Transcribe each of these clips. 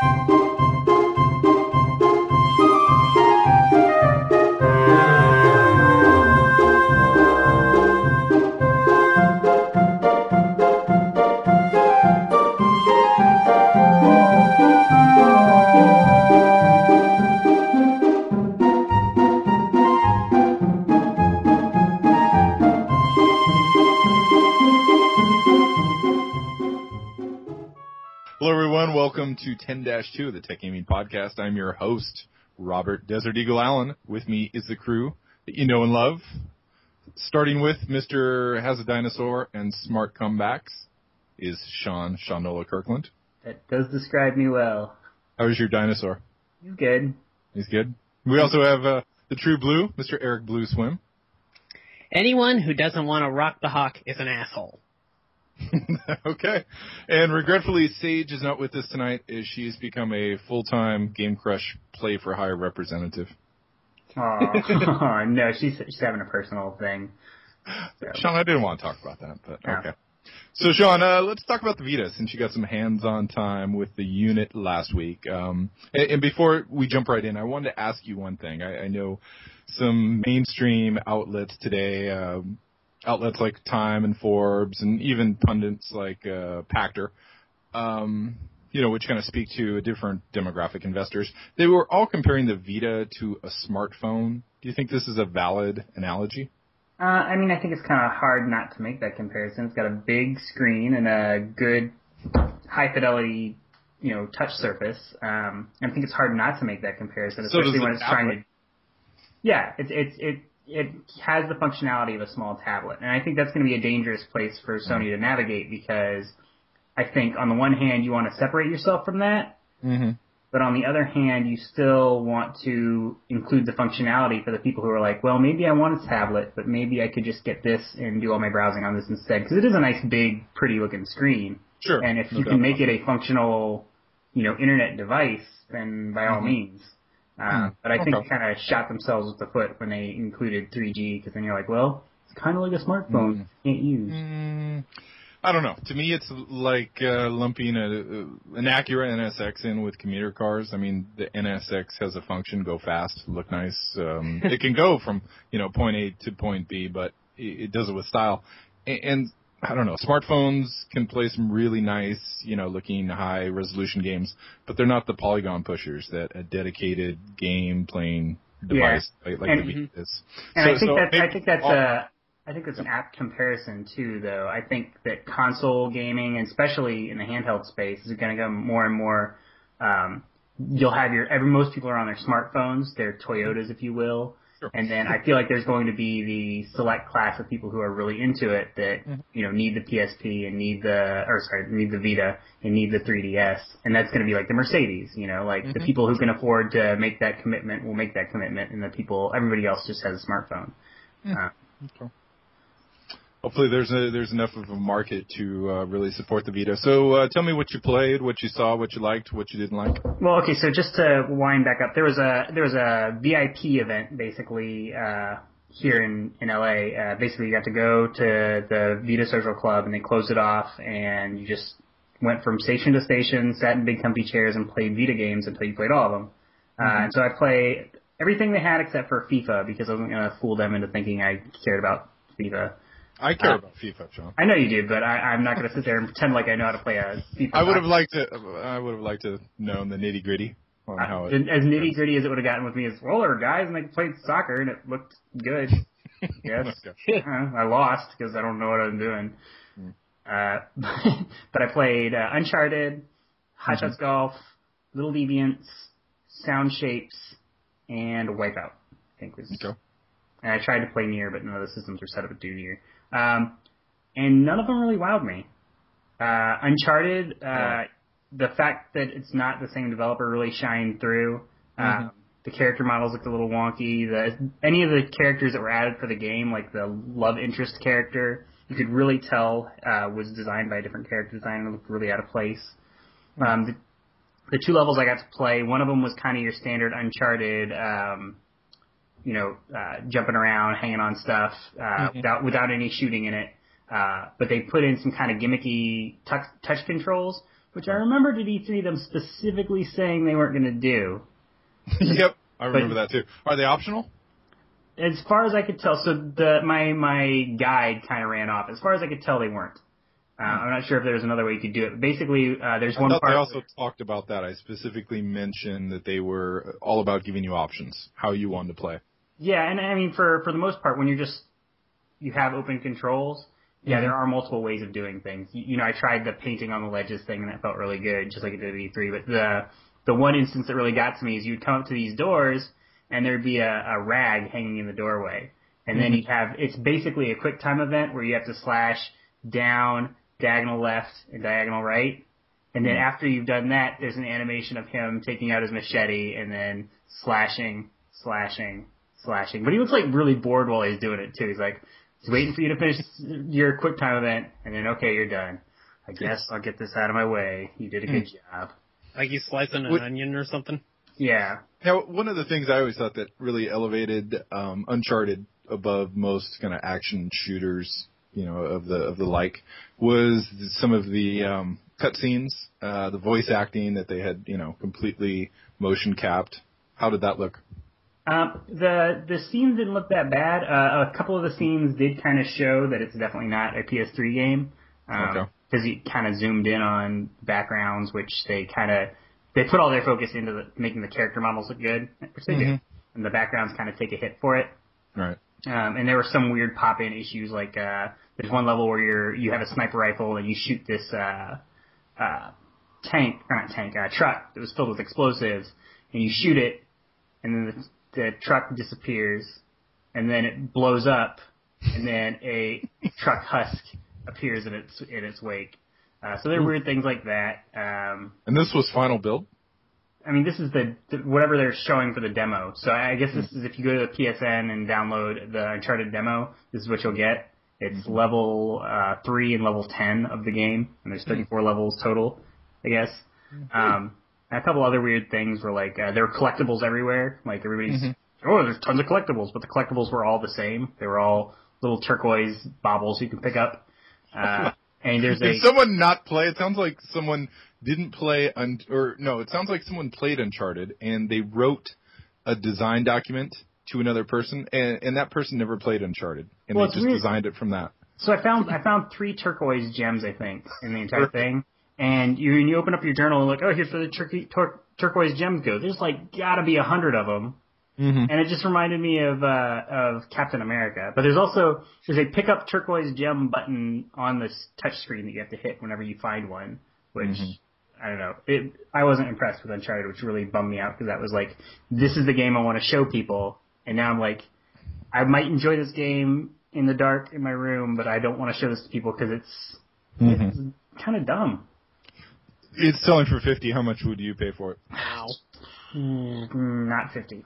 Hello, everyone. Welcome to 10-2 of the Tech Gaming Podcast. I'm your host, Robert Desert Eagle Allen. With me is the crew that you know and love. Starting with Mr. Has a Dinosaur and Smart Comebacks is Sean Shaunola Kirkland. That does describe me well. How's your dinosaur? He's good. He's good. We also have the True Blue, Mr. Eric Blue Swim. Anyone who doesn't want to rock the hawk is an asshole. Okay. And regretfully, Sage is not with us tonight as she has become a full-time Game Crush Play for Hire representative. Oh, no, she's having a personal thing. So. Sean, I didn't want to talk about that, but okay. So, Sean, let's talk about the Vita, since you got some hands-on time with the unit last week. And before we jump right in, I wanted to ask you one thing. I know some mainstream outlets today, outlets like Time and Forbes, and even pundits like Pactor, which kind of speak to a different demographic investors. They were all comparing the Vita to a smartphone. Do you think this is a valid analogy? I think it's kind of hard not to make that comparison. It's got a big screen and a good high-fidelity, touch surface. I think it's hard not to make that comparison, especially when it's trying to... Yeah, it has the functionality of a small tablet. And I think that's going to be a dangerous place for Sony to navigate, because I think on the one hand you want to separate yourself from that, but on the other hand you still want to include the functionality for the people who are like, well, maybe I want a tablet, but maybe I could just get this and do all my browsing on this instead, because it is a nice, big, pretty-looking screen. Sure. And if you can make it a functional, internet device, then by all means. But I think they kind of shot themselves with the foot when they included 3G, because then you're like, well, it's kind of like a smartphone you can't use. I don't know. To me, it's like lumping an Acura NSX in with commuter cars. I mean, the NSX has a function, go fast, look nice. It can go from, point A to point B, but it does it with style. And I don't know, smartphones can play some really nice, looking high-resolution games, but they're not the polygon pushers that a dedicated game-playing device like the Vita is. And I think that's an apt comparison, too, though. I think that console gaming, and especially in the handheld space, is going to go more and more. You'll have most people are on their smartphones, their Toyotas, if you will. Sure. And then I feel like there's going to be the select class of people who are really into it that, need the PSP and need the Vita and need the 3DS. And that's going to be like the Mercedes, the people who can afford to make that commitment will make that commitment, and everybody else just has a smartphone. Okay. Hopefully there's enough of a market to really support the Vita. So tell me what you played, what you saw, what you liked, what you didn't like. Well, okay, so just to wind back up, there was a VIP event basically here in LA. Basically, you got to go to the Vita Social Club, and they closed it off, and you just went from station to station, sat in big comfy chairs, and played Vita games until you played all of them. And so I played everything they had except for FIFA, because I wasn't going to fool them into thinking I cared about FIFA. I care about FIFA, Sean. I know you do, but I'm not going to sit there and pretend like I know how to play a FIFA. I would have liked to know the nitty gritty on how it. As nitty gritty as it would have gotten with me, as well, there were guys and they played soccer and it looked good. Yes, I lost because I don't know what I'm doing. But I played Uncharted, Hot Shots Golf, Little Deviants, Sound Shapes, and Wipeout. I think was. Okay. And I tried to play Nier, but none of the systems were set up to do Nier. And none of them really wowed me. Uncharted, the fact that it's not the same developer really shined through. The character models looked a little wonky. Any of the characters that were added for the game, like the love interest character, you could really tell was designed by a different character designer. It looked really out of place. The two levels I got to play, one of them was kind of your standard Uncharted, jumping around, hanging on stuff, without any shooting in it. But they put in some kind of gimmicky touch controls which I remembered at E3 them specifically saying they weren't going to do. Yep, I remember that too. Are they optional? As far as I could tell, so my guide kind of ran off. As far as I could tell, they weren't. I'm not sure if there's another way you could do it. But basically, there's one part. I also talked about that. I specifically mentioned that they were all about giving you options, how you wanted to play. Yeah, and I mean, for the most part, when you have open controls, yeah, there are multiple ways of doing things. You know, I tried the painting on the ledges thing, and that felt really good, just like it did at E3. But the one instance that really got to me is you'd come up to these doors, and there'd be a rag hanging in the doorway. And then it's basically a quick time event where you have to slash down, diagonal left, and diagonal right. And then after you've done that, there's an animation of him taking out his machete and then slashing. But he looks like really bored while he's doing it too. He's like, he's waiting for you to finish your quick time event, and then, okay, you're done. I guess I'll get this out of my way. You did a good job. Like he's slicing an onion or something? Yeah. Now, one of the things I always thought that really elevated Uncharted above most kind of action shooters, you know, of the like, was some of the cutscenes, the voice acting that they had, you know, completely motion capped. How did that look? The scenes didn't look that bad. A couple of the scenes did kind of show that it's definitely not a PS3 game. Because you kind of zoomed in on backgrounds, which they put all their focus into making the character models look good, which they do. And the backgrounds kind of take a hit for it. Right. And there were some weird pop-in issues, like there's one level where you have a sniper rifle and you shoot this truck that was filled with explosives, and you shoot it, and then the truck disappears, and then it blows up, and then a truck husk appears in its wake. So there are weird things like that. And this was final build? I mean, this is whatever they're showing for the demo. So I guess this is if you go to the PSN and download the Uncharted demo, this is what you'll get. It's level 3 and level 10 of the game, and there's 34 levels total, I guess. A couple other weird things were like there were collectibles everywhere. Like everybody's, there's tons of collectibles, but the collectibles were all the same. They were all little turquoise baubles you can pick up. And Did someone not play? It sounds like someone didn't play, it sounds like someone played Uncharted and they wrote a design document to another person, and that person never played Uncharted, and they just designed it from that. So I found 3 turquoise gems, I think, in the entire thing. And when you open up your journal and look, here's where the turquoise gems go. There's like gotta be 100 of them. And it just reminded me of Captain America. But there's a pick up turquoise gem button on this touch screen that you have to hit whenever you find one, which, I don't know. I wasn't impressed with Uncharted, which really bummed me out because that was like, this is the game I want to show people. And now I'm like, I might enjoy this game in the dark in my room, but I don't want to show this to people because it's kind of dumb. It's selling for $50. How much would you pay for it? Wow. Not 50.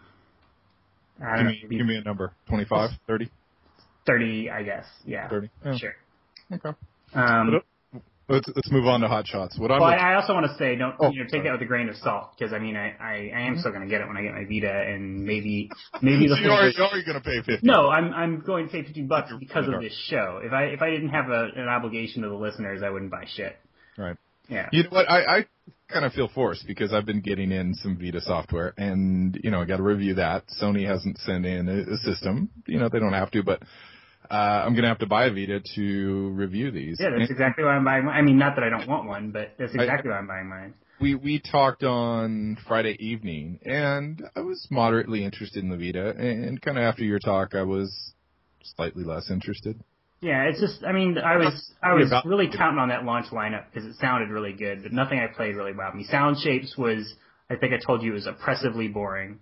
Give me a number. 25? 30? 30, I guess. Yeah. 30? Yeah. Sure. Okay. Let's move on to Hot Shots. I also want to say, take that with a grain of salt, because I mean, I am still going to get it when I get my Vita, and maybe so you're already going to pay $50. No, I'm going to pay $50 because of this show. If I didn't have an obligation to the listeners, I wouldn't buy shit. Right. Yeah. You know what? I kind of feel forced because I've been getting in some Vita software, and I got to review that. Sony hasn't sent in a system. They don't have to, but I'm going to have to buy a Vita to review these. Yeah, that's exactly why I'm buying mine. I mean, not that I don't want one, but that's exactly why I'm buying mine. We talked on Friday evening, and I was moderately interested in the Vita, and kind of after your talk, I was slightly less interested. Yeah, it's just, I mean, I was really counting on that launch lineup because it sounded really good, but nothing I played really wowed me. Sound Shapes was, I think I told you, was oppressively boring.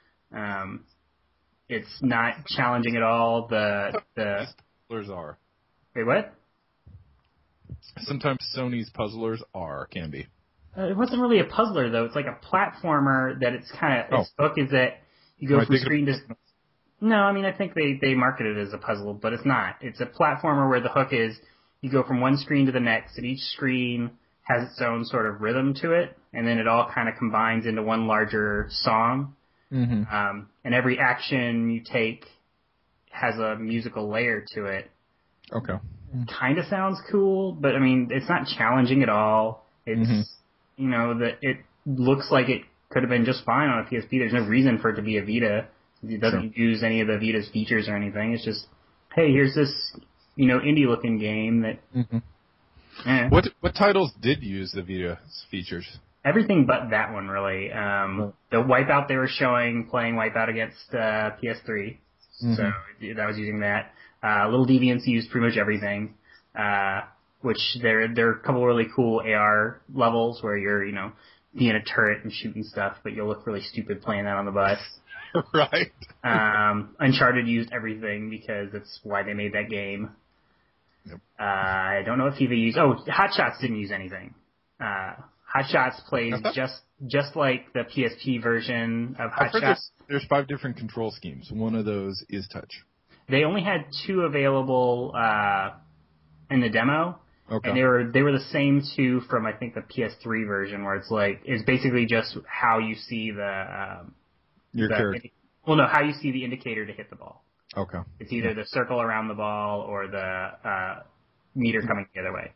It's not challenging at all. The puzzlers are. Wait, what? Sometimes Sony's puzzlers can be. It wasn't really a puzzler though. It's like a platformer that it's kind of, its hook is that you go from screen to... No, I mean, I think they market it as a puzzle, but it's not. It's a platformer where the hook is you go from one screen to the next, and each screen has its own sort of rhythm to it, and then it all kind of combines into one larger song. And every action you take has a musical layer to it. Okay. Kind of sounds cool, but I mean, it's not challenging at all. It's that it looks like it could have been just fine on a PSP. There's no reason for it to be a Vita. It doesn't use any of the Vita's features or anything. It's just, hey, here's this, indie-looking game that... Mm-hmm. What titles did use the Vita's features? Everything but that one, really. The Wipeout they were showing, playing Wipeout against PS3. Mm-hmm. So that was using that. Little Deviants used pretty much everything. Which there are a couple really cool AR levels where you're, being a turret and shooting stuff, but you'll look really stupid playing that on the bus. Right. Uncharted used everything because that's why they made that game. Yep. I don't know if FIFA used... Oh, Hot Shots didn't use anything. Hot Shots plays just like the PSP version of Hot Shots. There's 5 different control schemes. One of those is touch. They only had 2 available in the demo. Okay. And they were the same 2 from, I think, the PS3 version, where it's basically just how you see your character. How you see the indicator to hit the ball. Okay. It's either the circle around the ball or the meter coming the other way.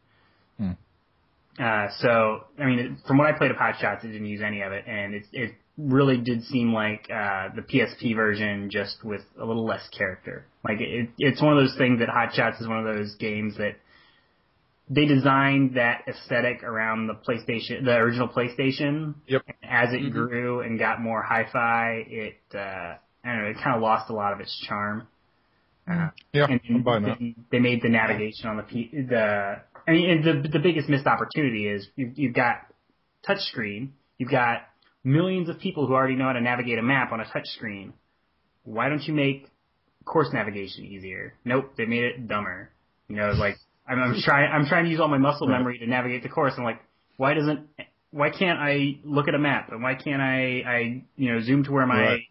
So, from what I played of Hot Shots, it didn't use any of it, and it really did seem like the PSP version, just with a little less character. Like, it's one of those things that Hot Shots is one of those games that they designed that aesthetic around the original PlayStation. Yep. And as it grew and got more hi-fi, it kind of lost a lot of its charm. I'm buying that. They made the navigation on the biggest missed opportunity is you've got touchscreen, you've got millions of people who already know how to navigate a map on a touchscreen. Why don't you make course navigation easier? Nope, they made it dumber. I'm trying to use all my muscle memory to navigate the course. I'm like, why can't I look at a map? And why can't I zoom to where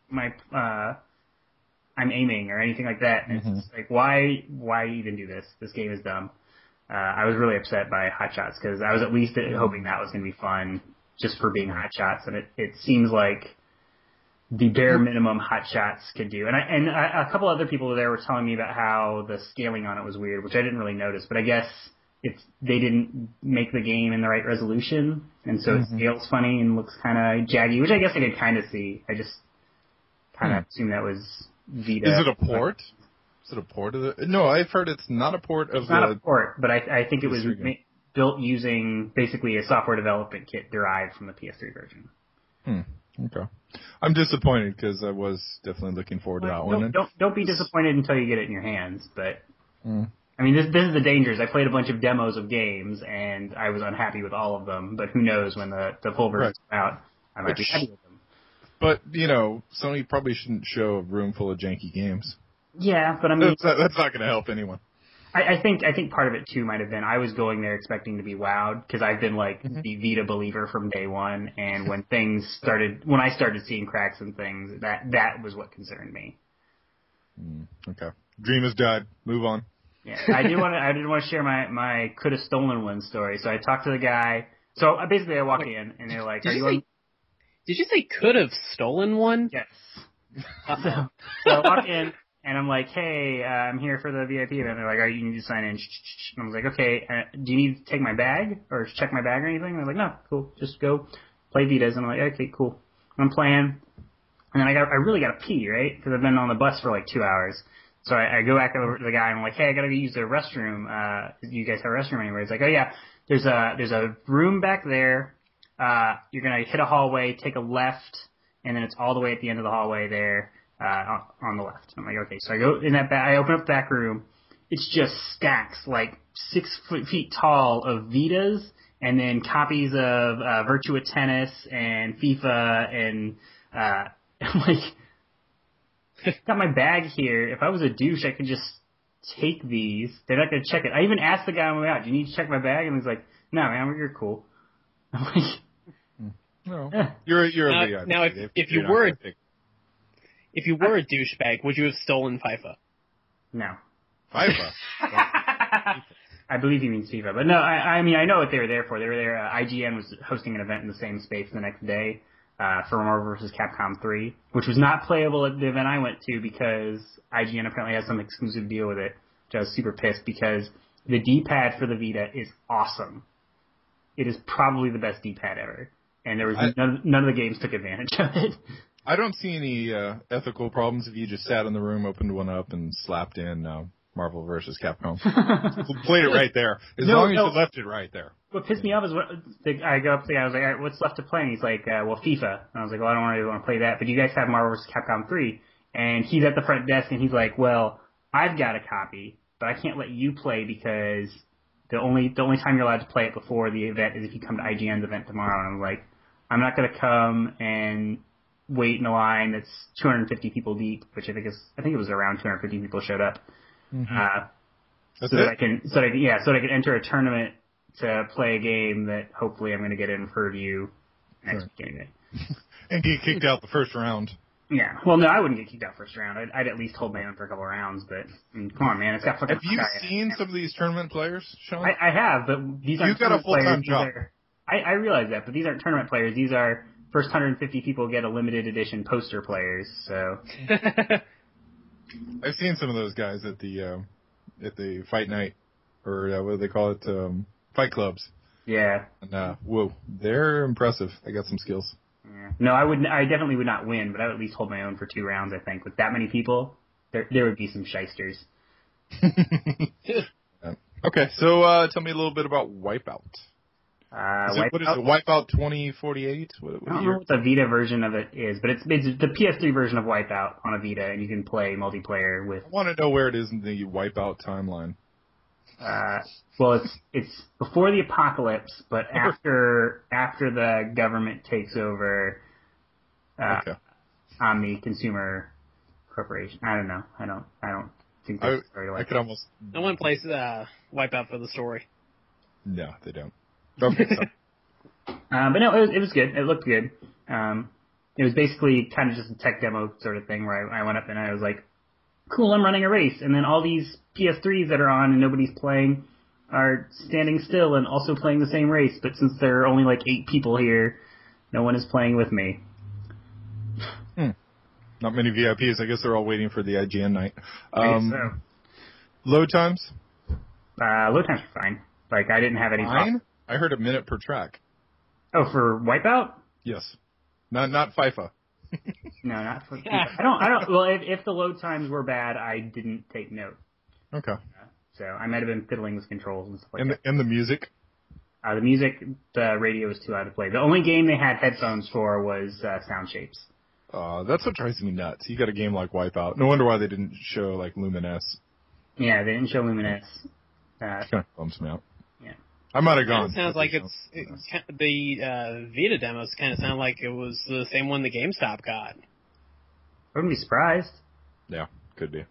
I'm aiming or anything like that? And it's just like, why even do this? This game is dumb. I was really upset by Hot Shots because I was at least hoping that was going to be fun just for being Hot Shots. And it seems like the bare minimum Hot Shots could do. And a couple other people there were telling me about how the scaling on it was weird, which I didn't really notice. But I guess they didn't make the game in the right resolution, and so it scales funny and looks kind of jaggy, which I guess I could kind of see. I just kind of assumed that was Vita. Is it a port? Is it a port of the... No, I've heard it's not a port of It's not a port, but I think it was built using basically a software development kit derived from the PS3 version. Okay. I'm disappointed because I was definitely looking forward to that one. Don't be disappointed until you get it in your hands, but... this is the dangers. I played a bunch of demos of games, and I was unhappy with all of them, but who knows when the full version comes out, I might be happy with them. But, Sony probably shouldn't show a room full of janky games. Yeah, but that's not going to help anyone. I think part of it too might have been I was going there expecting to be wowed because I've been like the Vita believer from day one, and when I started seeing cracks and things, that was what concerned me. Okay, dream has died. Move on. Yeah, I did want to share my could have stolen one story. So I talked to the guy. So basically, I walk in and they're like, Did you say could have stolen one? Yes. So I walk in. And I'm like, hey, I'm here for the VIP event. And they're like, you need to sign in. And I was like, okay, do you need to take my bag or check my bag or anything? And they're like, no, cool, just go play Vitas. And I'm like, okay, cool. I'm playing. And then I really got to pee, right? Because I've been on the bus for like 2 hours. So I go back over to the guy and I'm like, hey, I got to use the restroom. Do you guys have a restroom anywhere? He's like, oh yeah, there's a room back there. You're going to hit a hallway, take a left, and then it's all the way at the end of the hallway there. On the left. I'm like, okay, so I go in I open up the back room. It's just stacks, like 6 feet tall of Vitas, and then copies of Virtua Tennis and FIFA, and I'm like, got my bag here. If I was a douche, I could just take these. They're not going to check it. I even asked the guy on the way out, do you need to check my bag? And he's like, no, man, you're cool. I'm like, no, you're a VIP. Now, if you were a douchebag, would you have stolen FIFA? No. FIFA? I believe he means FIFA. But no, I know what they were there for. They were there. IGN was hosting an event in the same space the next day for Marvel vs. Capcom 3, which was not playable at the event I went to because IGN apparently has some exclusive deal with it, which I was super pissed because the D-pad for the Vita is awesome. it is probably the best D-pad ever. And there was none of the games took advantage of it. I don't see any ethical problems if you just sat in the room, opened one up, and slapped in Marvel vs. Capcom. Played it right there. As long as you left it right there. What pissed me off is I go up to the guy, I was like, all right, what's left to play? And he's like, well, FIFA. And I was like, well, I don't really want to play that. But you guys have Marvel vs. Capcom 3. And he's at the front desk, and he's like, well, I've got a copy, but I can't let you play because the only time you're allowed to play it before the event is if you come to IGN's event tomorrow. And I'm like, I'm not going to come and wait in a line that's 250 people deep, which I think it was around 250 people showed up. Mm-hmm. So that I can enter a tournament to play a game that hopefully I'm going to get in for review next week anyway. And get kicked out the first round. Yeah. Well, no, I wouldn't get kicked out first round. I'd at least hold my own for a couple of rounds, but I mean, come on, man, it's got fucking. Have you seen some of these tournament players, Sean? I have, but these aren't. You've got a full-time job. I realize that, but these aren't tournament players. These are first 150 people get a limited edition poster players. So. I've seen some of those guys at the fight night, or what do they call it, fight clubs. Yeah. And whoa, they're impressive. They got some skills. Yeah. No, I definitely would not win, but I would at least hold my own for 2 rounds. I think with that many people, there would be some shysters. Okay, so tell me a little bit about Wipeout. What is it? Wipeout 2048? I don't know what the Vita version of it is, but it's the PS3 version of Wipeout on a Vita, and you can play multiplayer with. I want to know where it is in the Wipeout timeline. Well, it's before the apocalypse, but after the government takes over on the consumer corporation. I don't know. I don't think that's very likely. I could almost. No one plays Wipeout for the story. No, they don't. Okay, but no, it was good. It looked good. It was basically kind of just a tech demo sort of thing where I went up and I was like, cool, I'm running a race. And then all these PS3s that are on and nobody's playing are standing still and also playing the same race. But since there are only like 8 people here, no one is playing with me. Not many VIPs. I guess they're all waiting for the IGN night. I guess so. Load times? Load times are fine. Like, I didn't have any problem. I heard a minute per track. Oh, for Wipeout? Yes. Not FIFA. No, not for FIFA. I don't, well, if the load times were bad, I didn't take note. Okay. So I might have been fiddling with controls and stuff like that. And the music? The music, the radio was too loud to play. The only game they had headphones for was Sound Shapes. That's what drives me nuts. You got a game like Wipeout. No wonder why they didn't show, like, Luminous. Yeah, they didn't show Luminous. It kind of bums me out. Yeah. I might have gone. It sounds like the Vita demos kind of sound like it was the same one the GameStop got. I wouldn't be surprised. Yeah, could be.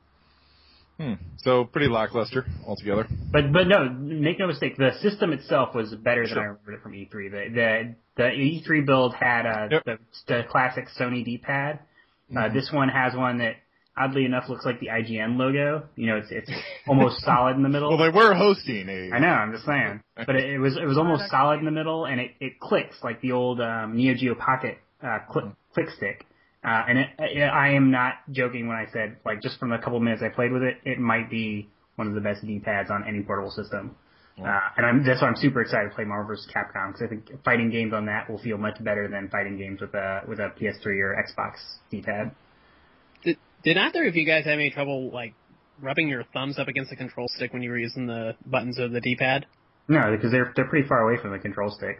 So pretty lackluster altogether. But no, make no mistake, the system itself was better than I remembered it from E3. The E3 build had the classic Sony D-pad. This one has one that, oddly enough, looks like the IGN logo. You know, it's almost solid in the middle. Well, they were hosting a. I know, I'm just saying. But it was almost solid in the middle, and it clicks like the old Neo Geo Pocket click stick. And I am not joking when I said, like, just from the couple minutes I played with it, it might be one of the best D-pads on any portable system. And that's why I'm super excited to play Marvel vs. Capcom, because I think fighting games on that will feel much better than fighting games with a PS3 or Xbox D-pad. Did either of you guys have any trouble, like, rubbing your thumbs up against the control stick when you were using the buttons of the D-pad? No, because they're pretty far away from the control sticks.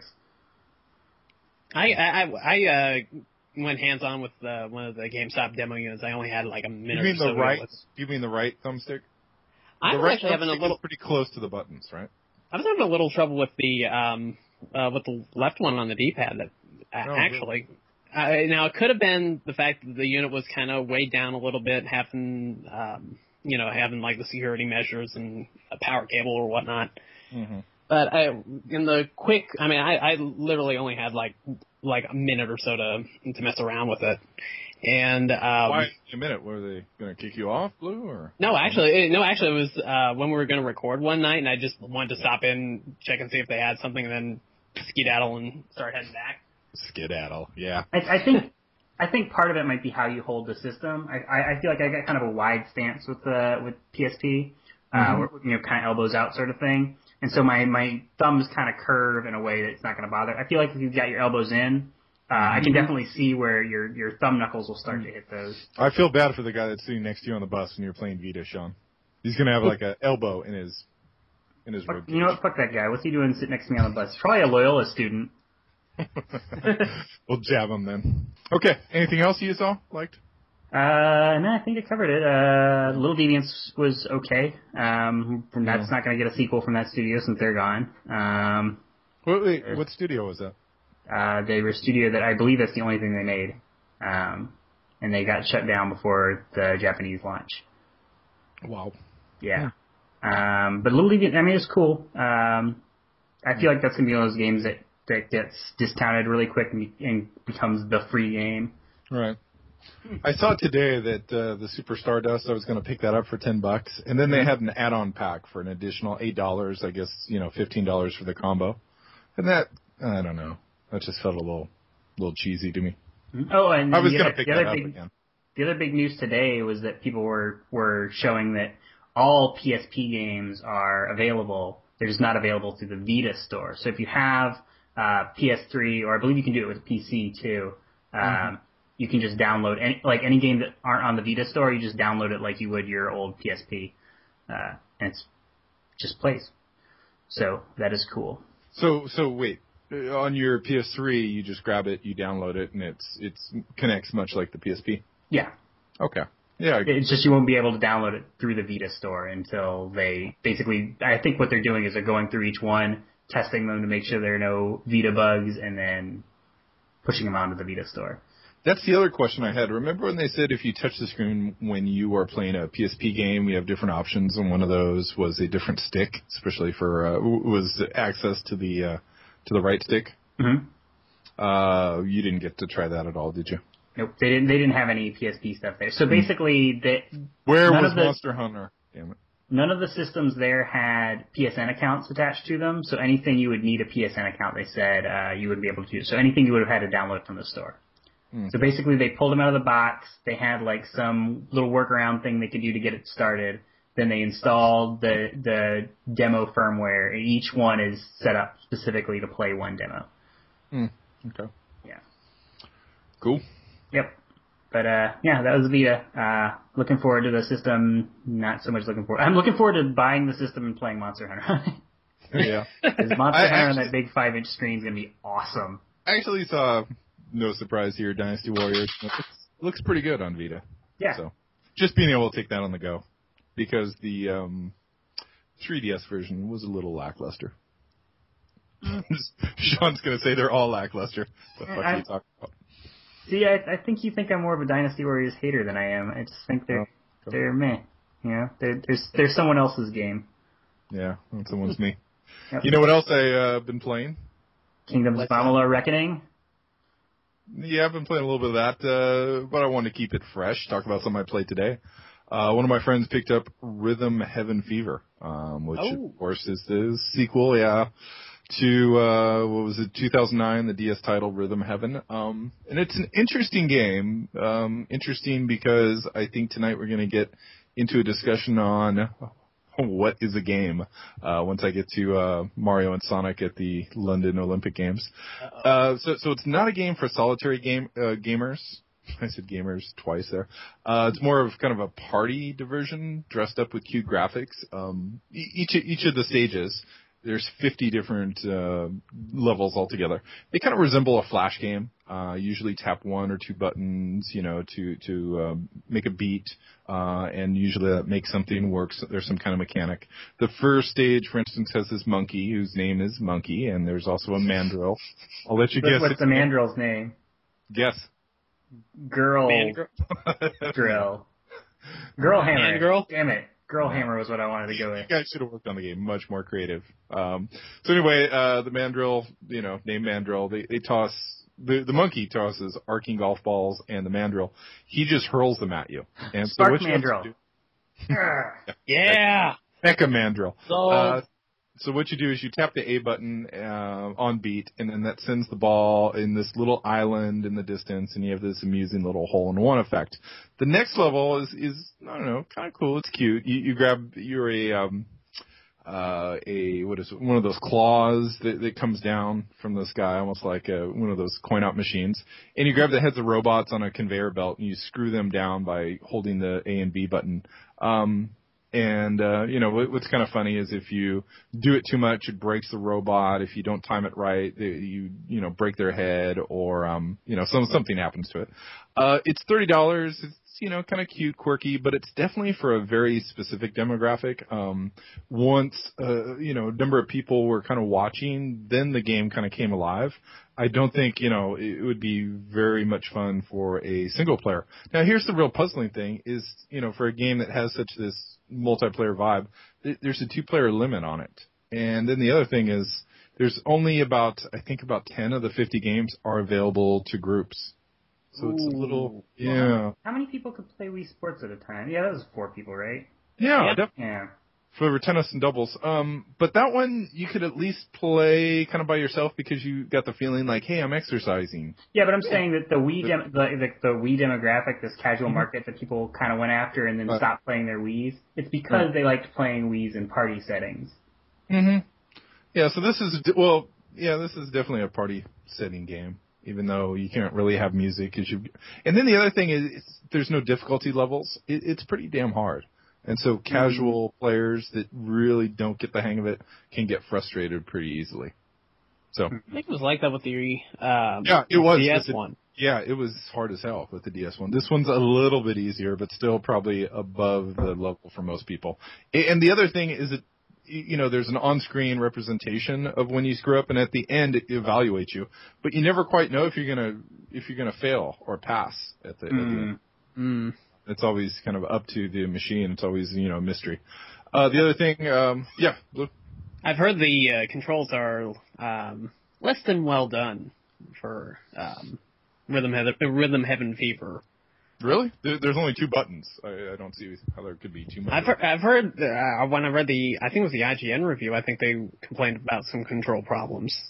I went hands-on with one of the GameStop demo units. I only had like a minute or so. You mean the right thumbstick? I was actually having a little pretty close to the buttons, right? I was having a little trouble with the left one on the D-pad. Actually, really? Now it could have been the fact that the unit was kind of weighed down a little bit, having like the security measures and a power cable or whatnot. Mm-hmm. But I literally only had like a minute or so to mess around with it. And why a minute? Were they going to kick you off, Blue? Or no? Actually, it was when we were going to record one night, and I just wanted to stop in, check and see if they had something, and then skedaddle and start heading back. Skedaddle, yeah. I think part of it might be how you hold the system. I feel like I got kind of a wide stance with PSP, where, kind of elbows out sort of thing. And so my thumbs kind of curve in a way that's not going to bother. I feel like if you've got your elbows in, I can definitely see where your thumb knuckles will start to hit those. I feel bad for the guy that's sitting next to you on the bus when you're playing Vita, Sean. He's going to have like an elbow in his rib cage. You know what? Fuck that guy. What's he doing sitting next to me on the bus? Probably a Loyola student. We'll jab him then. Okay. Anything else you liked? No, I think I covered it. Little Deviants was okay. That's not going to get a sequel from that studio since they're gone. Wait, what studio was that? They were a studio that I believe that's the only thing they made. And they got shut down before the Japanese launch. Wow. Yeah. But Little Deviant, I mean, it's cool. I feel like that's going to be one of those games that gets discounted really quick and becomes the free game. Right. I saw today that the Super Stardust, I was going to pick that up for $10, and then they had an add-on pack for an additional $8. I guess $15 for the combo, and that I don't know. That just felt a little cheesy to me. Oh, and I was going to pick that up again. The other big news today was that people were showing that all PSP games are available. They're just not available through the Vita store. So if you have PS3, or I believe you can do it with PC too. You can just download any game that aren't on the Vita store. You just download it like you would your old PSP, and it's just plays. So that is cool. So wait, on your PS3, you just grab it, you download it, and it's connects much like the PSP. Yeah. Okay. Yeah. It's just you won't be able to download it through the Vita store until they basically. I think what they're doing is they're going through each one, testing them to make sure there are no Vita bugs, and then pushing them onto the Vita store. That's the other question I had. Remember when they said if you touch the screen when you are playing a PSP game, we have different options, and one of those was a different stick, especially for was access to the right stick. Mm-hmm. You didn't get to try that at all, did you? Nope, they didn't have any PSP stuff there. So basically, where was Monster Hunter? Damn it. None of the systems there had PSN accounts attached to them. So anything you would need a PSN account, they said you would be able to do. So anything you would have had to download from the store. So basically, they pulled them out of the box. They had like some little workaround thing they could do to get it started. Then they installed the demo firmware, and each one is set up specifically to play one demo. Okay. Yeah. Cool. Yep. But yeah, that was Vita. Looking forward to the system. Not so much looking forward. I'm looking forward to buying the system and playing Monster Hunter. Yeah. Because Monster Hunter on that big 5-inch screen is gonna be awesome. I actually saw. No surprise here, Dynasty Warriors. It looks pretty good on Vita. Yeah. So, just being able to take that on the go, because the 3DS version was a little lackluster. Sean's gonna say they're all lackluster. What the fuck are you talking about? See, I think you think I'm more of a Dynasty Warriors hater than I am. I just think they're meh. You know, they're someone else's game. Yeah, someone's me. Yep. You know what else I've been playing? Kingdoms of Amalur Reckoning. Yeah, I've been playing a little bit of that, but I wanted to keep it fresh. Talk about something I played today. One of my friends picked up Rhythm Heaven Fever, which of course is the sequel, to what was it, 2009, the DS title Rhythm Heaven. And it's an interesting game. Interesting because I think tonight we're going to get into a discussion on what is a game once I get to Mario and Sonic at the London Olympic Games. So it's not a game for solitary gamers. I said gamers twice there. It's more of kind of a party diversion dressed up with cute graphics. Each of the stages, there's 50 different levels altogether. They kind of resemble a Flash game. Usually tap one or two buttons, to make a beat, and usually that makes something work. So there's some kind of mechanic. The first stage, for instance, has this monkey whose name is Monkey, and there's also a mandrill. I'll let you guess. What's the mandrill's name? Guess. Girl. Drill. Girl Hammer. Girl? Damn it. Girl Hammer was what I wanted to go with. You guys should have worked on the game. Much more creative. So anyway, the mandrill, named Mandrill, they toss, the monkey tosses arcing golf balls, and the mandrill, he just hurls them at you. And so Spark Mandrill. Yeah! Mecha Mandrill. So what you do is you tap the A button on beat, and then that sends the ball in this little island in the distance, and you have this amusing little hole-in-one effect. The next level is I don't know, kind of cool. It's cute. You're one of those claws that comes down from the sky, almost like one of those coin out machines. And you grab the heads of robots on a conveyor belt and you screw them down by holding the A and B button. What's kind of funny is if you do it too much, it breaks the robot. If you don't time it right, you break their head or, something happens to it. It's $30. It's, kind of cute, quirky, but it's definitely for a very specific demographic. Once, a number of people were kind of watching, then the game kind of came alive. I don't think, it would be very much fun for a single player. Now, here's the real puzzling thing is, for a game that has such this multiplayer vibe, there's a 2-player limit on it. And then the other thing is there's only about 10 of the 50 games are available to groups. So it's a little, yeah. How many people could play Wii Sports at a time? Yeah, that was 4 people, right? Yeah, definitely. Yeah. For tennis and doubles. But that one you could at least play kind of by yourself because you got the feeling like, hey, I'm exercising. Yeah, but I'm saying that the Wii the Wii demographic, this casual market that people kind of went after and then stopped playing their Wiis, it's because they liked playing Wiis in party settings. Mm-hmm. Yeah, so this is definitely a party setting game, even though you can't really have music. And then the other thing is there's no difficulty levels. It's pretty damn hard. And so casual players that really don't get the hang of it can get frustrated pretty easily. So I think it was like that with the it was DS one. Yeah, it was hard as hell with the DS one. This one's a little bit easier, but still probably above the level for most people. And the other thing is that there's an on-screen representation of when you screw up, and at the end it evaluates you, but you never quite know if you're gonna fail or pass at the end. Mm. It's always kind of up to the machine. It's always, a mystery. The other thing, Luke? I've heard the controls are less than well done for Rhythm Heaven Fever. Really? There's only 2 buttons. I don't see how there could be too much. I've heard when I read I think it was the IGN review, I think they complained about some control problems.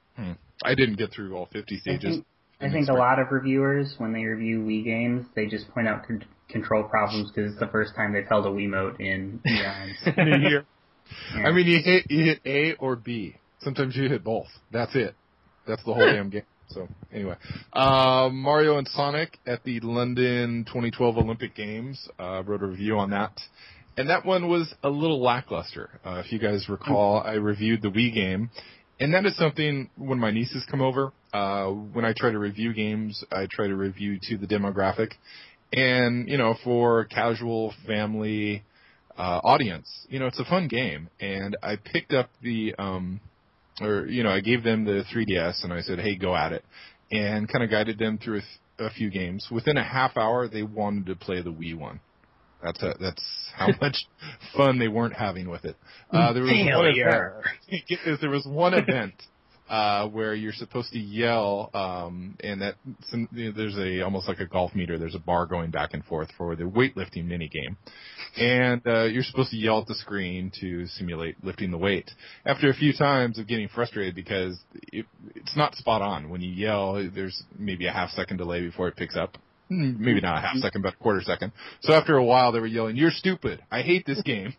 I didn't get through all 50 stages. I think a lot of reviewers, when they review Wii games, they just point out control problems because it's the first time they've held a Wiimote in eons. In a year. Yeah. I mean, you hit A or B. Sometimes you hit both. That's it. That's the whole damn game. So, anyway. Mario and Sonic at the London 2012 Olympic Games. Wrote a review on that. And that one was a little lackluster. If you guys recall, I reviewed the Wii game. And that is something when my nieces come over, when I try to review games, I try to review to the demographic. And, for casual family audience, it's a fun game. And I picked up I gave them the 3DS and I said, hey, go at it. And kind of guided them through a few games. Within a half hour, they wanted to play the Wii one. That's how much fun they weren't having with it. There was one event where you're supposed to yell, and there's almost like a golf meter. There's a bar going back and forth for the weightlifting mini game, and you're supposed to yell at the screen to simulate lifting the weight. After a few times of getting frustrated because it's not spot on when you yell, there's maybe a half-second delay before it picks up. Maybe not a half second, but a quarter second. So after a while, they were yelling, "You're stupid! I hate this game."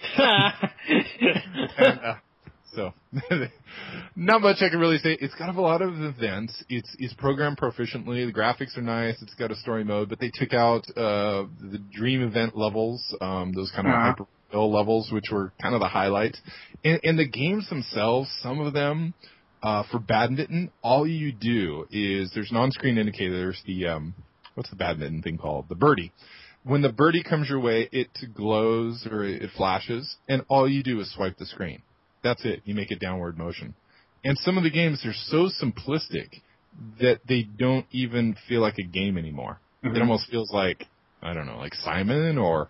So, not much I can really say. It's got a lot of events. It's programmed proficiently. The graphics are nice. It's got a story mode, but they took out the dream event levels, those kind of hyper levels, which were kind of the highlights. And the games themselves, some of them, for badminton, all you do is there's an on-screen indicator. There's the what's the badminton thing called? The birdie. When the birdie comes your way, it glows or it flashes, and all you do is swipe the screen. That's it. You make a downward motion. And some of the games are so simplistic that they don't even feel like a game anymore. Mm-hmm. It almost feels like, I don't know, like Simon or,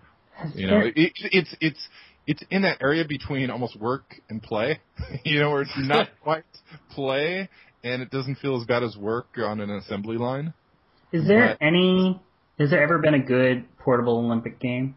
it's in that area between almost work and play, where it's not quite play and it doesn't feel as bad as work on an assembly line. Has there ever been a good portable Olympic game?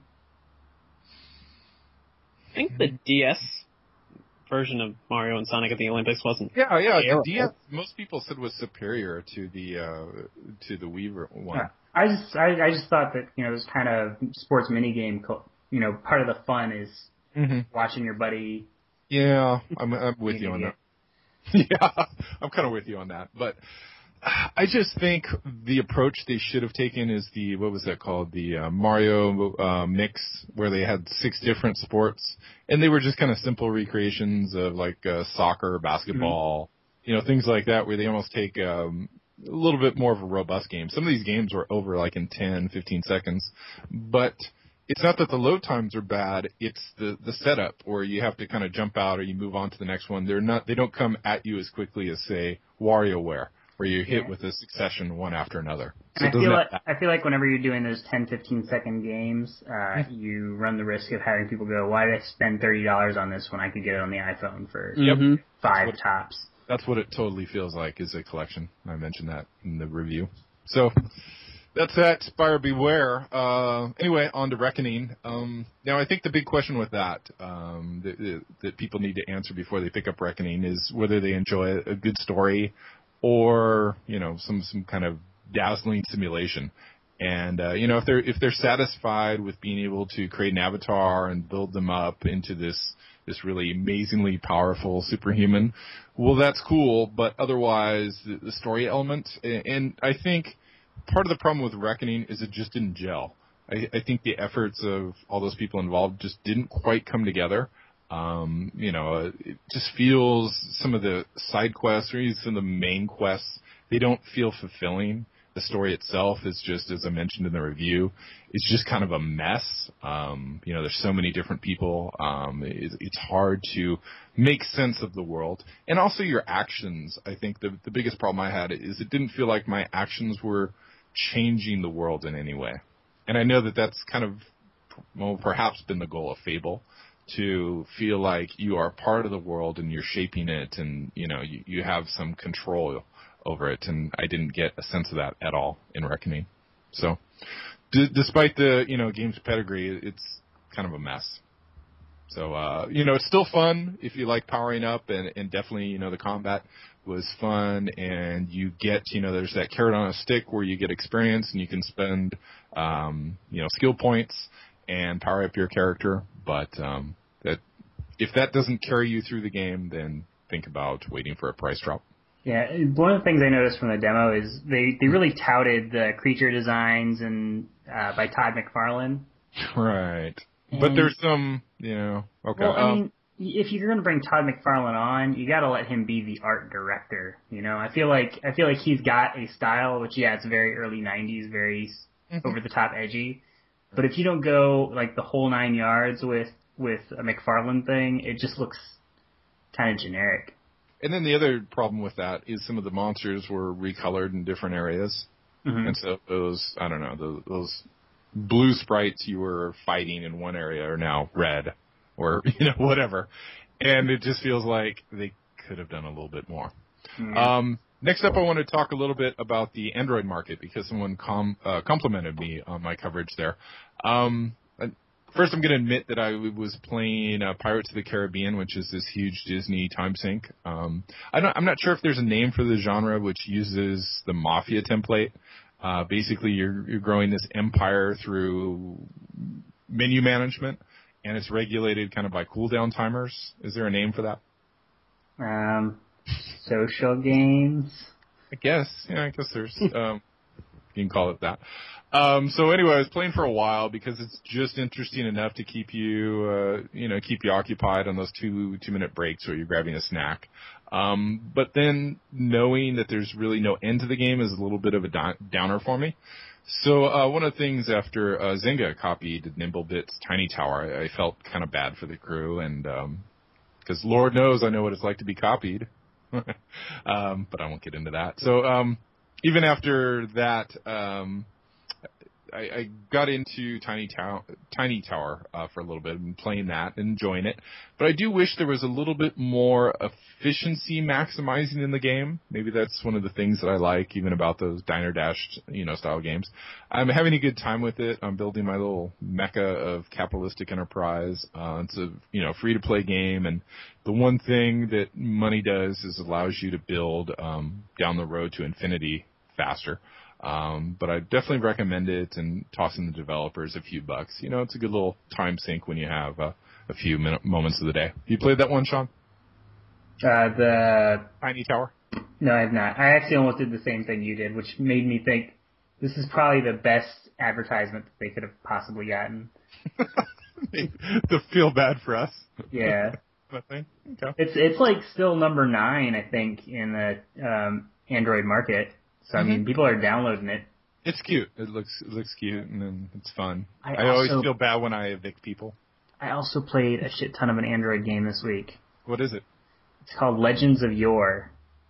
I think the DS version of Mario and Sonic at the Olympics wasn't. Yeah. The DS, most people said was superior to the Wii one. Yeah. I just thought that this kind of sports mini game, part of the fun is watching your buddy Yeah, I'm with you on that. Yeah, I'm kind of with you on that. But I just think the approach they should have taken is what was that called? The Mario mix, where they had 6 different sports, and they were just kind of simple recreations of like soccer, basketball, things like that, where they almost take a little bit more of a robust game. Some of these games were over like in 10, 15 seconds, but it's not that the load times are bad, it's the setup where you have to kind of jump out or you move on to the next one. They don't come at you as quickly as, say, WarioWare, where you're hit with a succession one after another. So I feel like whenever you're doing those 10, 15-second games, you run the risk of having people go, why did I spend $30 on this when I could get it on the iPhone for 5 tops? That's what it totally feels like, is a collection. I mentioned that in the review. So that's that. Buyer beware. Anyway, on to Reckoning. Now, I think the big question with that that people need to answer before they pick up Reckoning is whether they enjoy a good story or some kind of dazzling simulation. And if they're satisfied with being able to create an avatar and build them up into this really amazingly powerful superhuman, well, that's cool. But otherwise, the story element, and I think part of the problem with Reckoning is it just didn't gel. I think the efforts of all those people involved just didn't quite come together. It just feels some of the side quests or even some of the main quests, they don't feel fulfilling. The story itself is just, as I mentioned in the review, it's just kind of a mess. There's so many different people. It's hard to make sense of the world. And also your actions. I think the biggest problem I had is it didn't feel like my actions were changing the world in any way. And I know that that's kind of, perhaps been the goal of Fable, to feel like you are part of the world and you're shaping it and, you have some control over it. And I didn't get a sense of that at all in Reckoning. So despite the, game's pedigree, it's kind of a mess. So, it's still fun if you like powering up and definitely, the combat was fun and you get, there's that carrot on a stick where you get experience and you can spend, skill points and power up your character. But, if that doesn't carry you through the game, then think about waiting for a price drop. Yeah, one of the things I noticed from the demo is they really touted the creature designs and by Todd McFarlane. Right. But there's some, okay. Well, I mean, if you're going to bring Todd McFarlane on, you got to let him be the art director. I feel like he's got a style, which it's very early '90s, very over the top, edgy. But if you don't go like the whole 9 yards with a McFarlane thing, it just looks kind of generic. And then the other problem with that is some of the monsters were recolored in different areas. Mm-hmm. And so those blue sprites you were fighting in one area are now red or, whatever. And it just feels like they could have done a little bit more. Mm-hmm. Next up, I want to talk a little bit about the Android market because someone complimented me on my coverage there. First, I'm going to admit that I was playing Pirates of the Caribbean, which is this huge Disney time sink. I'm not sure if there's a name for the genre, which uses the Mafia template. Basically, you're growing this empire through menu management, and it's regulated kind of by cooldown timers. Is there a name for that? Social games. I guess there's. You can call it that. So anyway, I was playing for a while because it's just interesting enough to keep you, keep you occupied on those 2-minute breaks where you're grabbing a snack. But then knowing that there's really no end to the game is a little bit of a downer for me. So one of the things after Zynga copied Nimblebit's Tiny Tower, I felt kind of bad for the crew, and because Lord knows I know what it's like to be copied. But I won't get into that. So even after that, I got into Tiny Tower for a little bit and playing that and enjoying it. But I do wish there was a little bit more efficiency maximizing in the game. Maybe that's one of the things that I like even about those Diner Dash, style games. I'm having a good time with it. I'm building my little mecca of capitalistic enterprise. It's a, free to play game. And the one thing that money does is allows you to build, down the road to infinity faster. But I definitely recommend it and tossing the developers a few bucks. It's a good little time sink when you have a few moments of the day. You played that one, Sean? The Tiny Tower? No, I have not. I actually almost did the same thing you did, which made me think this is probably the best advertisement that they could have possibly gotten. To feel bad for us. Yeah. Okay. It's like still number 9, I think, in the Android market. So, I mean, people are downloading it. It's cute. It looks cute, and then it's fun. I also always feel bad when I evict people. I also played a shit ton of an Android game this week. What is it? It's called Legends of Yore.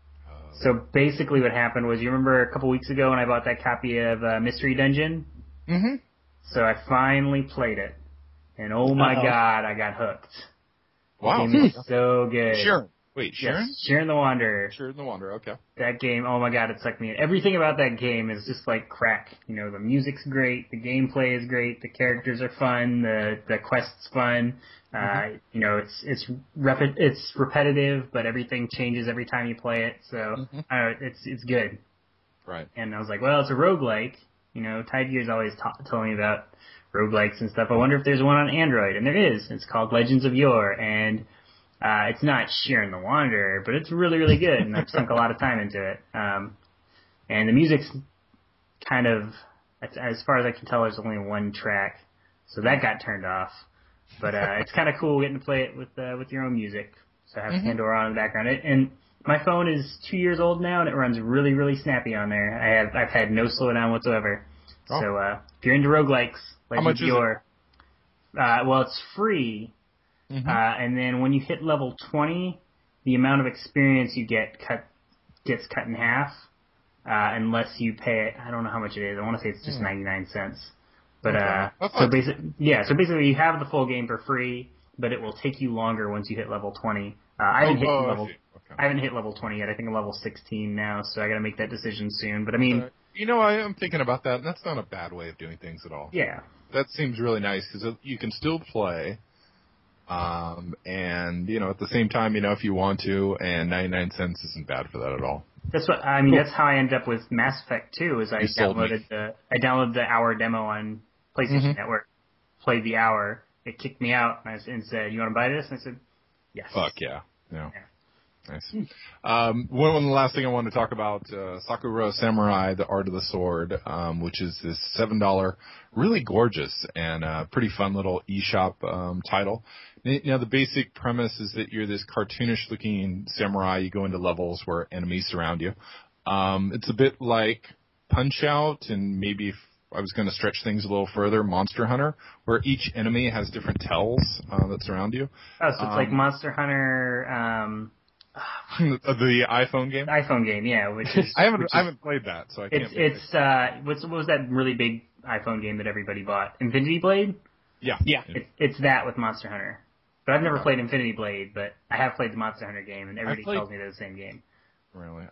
So basically what happened was, you remember a couple weeks ago when I bought that copy of Mystery Dungeon? Mm-hmm. So I finally played it. And oh my god, I got hooked. Wow. The game is so good. Sharon. Wait, Sharon? Yes, Sharon the Wanderer. Sharon the Wanderer, okay. That game, oh my god, it sucked me in. Everything about that game is just like crack. You know, the music's great, the gameplay is great, the characters are fun, the quest's fun. You know, it's repetitive, but everything changes every time you play it, so it's good. Right. And I was like, well, it's a roguelike. You know, Tide Gear's always telling me about roguelikes and stuff. I wonder if there's one on Android, and there is. It's called Legends of Yore, and it's not Sharon the Wanderer, but it's really, really good, and I've sunk a lot of time into it. And the music's kind of, as far as I can tell, there's only one track, so that got turned off. But it's kind of cool getting to play it with your own music. So I have Pandora on in the background. And my phone is 2 years old now, and it runs really, really snappy on there. I've had no slowdown whatsoever. Oh. So if you're into roguelikes, how much is it? Well, it's free. And then when you hit level 20, the amount of experience you get gets cut in half, unless you pay it. I don't know how much it is. I want to say it's just 99 cents. But so basically you have the full game for free, but it will take you longer once you hit level 20. I haven't hit level 20 yet. I think I'm level 16 now, so I got to make that decision soon. But I mean, you know, I am thinking about that, and that's not a bad way of doing things at all. Yeah, that seems really nice because you can still play. And, you know, at the same time, you know, if you want to, and 99 cents isn't bad for that at all. That's what, I mean, that's how I ended up with Mass Effect 2, is I downloaded the hour demo on PlayStation Network, played the hour, it kicked me out, and said, you want to buy this? And I said, yes. Fuck yeah. Yeah. Nice. One last thing I wanted to talk about, Sakura Samurai, The Art of the Sword, which is this $7, really gorgeous and pretty fun little eShop title. Now, the basic premise is that you're this cartoonish-looking samurai. You go into levels where enemies surround you. It's a bit like Punch-Out, and maybe if I was going to stretch things a little further, Monster Hunter, where each enemy has different tells that surround you. Oh, so it's like Monster Hunter... the iPhone game? iPhone game, yeah. Which is I haven't played that, so I can't. What was that really big iPhone game that everybody bought? Infinity Blade? Yeah. It's that with Monster Hunter. But I've never played Infinity Blade, but I have played the Monster Hunter game, and everybody tells me they're the same game. Really?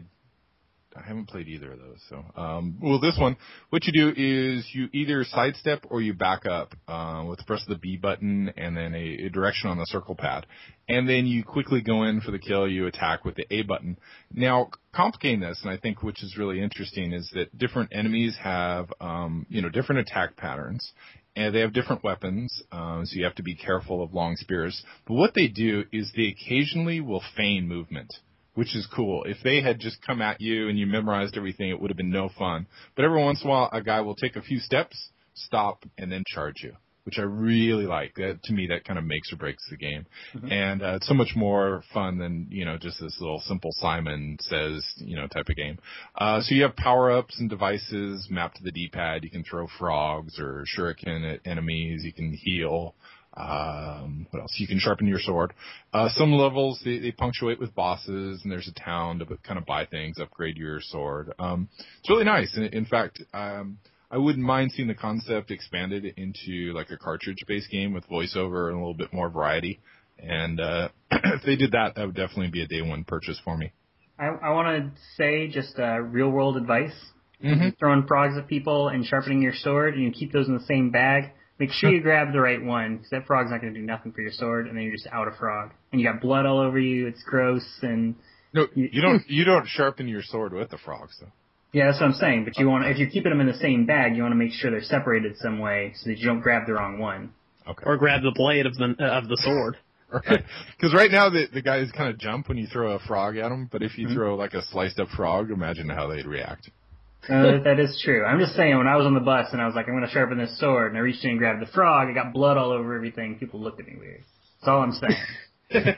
I haven't played either of those. So, well, this one, what you do is you either sidestep or you back up with the press of the B button and then a direction on the circle pad. And then you quickly go in for the kill, you attack with the A button. Now, complicating this, and I think which is really interesting, is that different enemies have, different attack patterns. And they have different weapons, so you have to be careful of long spears. But what they do is they occasionally will feign movement, which is cool. If they had just come at you and you memorized everything, it would have been no fun. But every once in a while, a guy will take a few steps, stop, and then charge you, which I really like. To me, that kind of makes or breaks the game. And it's so much more fun than, just this little simple Simon Says, type of game. So you have power-ups and devices mapped to the D-pad. You can throw frogs or shuriken at enemies. You can heal. What else? You can sharpen your sword. Some levels, they punctuate with bosses, and there's a town to kind of buy things, upgrade your sword. It's really nice. In fact, I wouldn't mind seeing the concept expanded into like a cartridge-based game with voiceover and a little bit more variety. And if they did that, that would definitely be a day one purchase for me. I want to say just real-world advice. Throwing frogs at people and sharpening your sword, and you keep those in the same bag. Make sure you grab the right one, because that frog's not going to do nothing for your sword, and then you're just out of frog. And you got blood all over you, it's gross, and... No, you don't sharpen your sword with the frogs, though. Yeah, that's what I'm saying, but if you're keeping them in the same bag, you want to make sure they're separated some way, so that you don't grab the wrong one. Okay. Or grab the blade of the sword. Right. Because right now the guys kind of jump when you throw a frog at them, but if you throw like a sliced up frog, imagine how they'd react. That is true. I'm just saying, when I was on the bus and I was like, I'm going to sharpen this sword, and I reached in and grabbed the frog, I got blood all over everything. People looked at me weird. That's all I'm saying.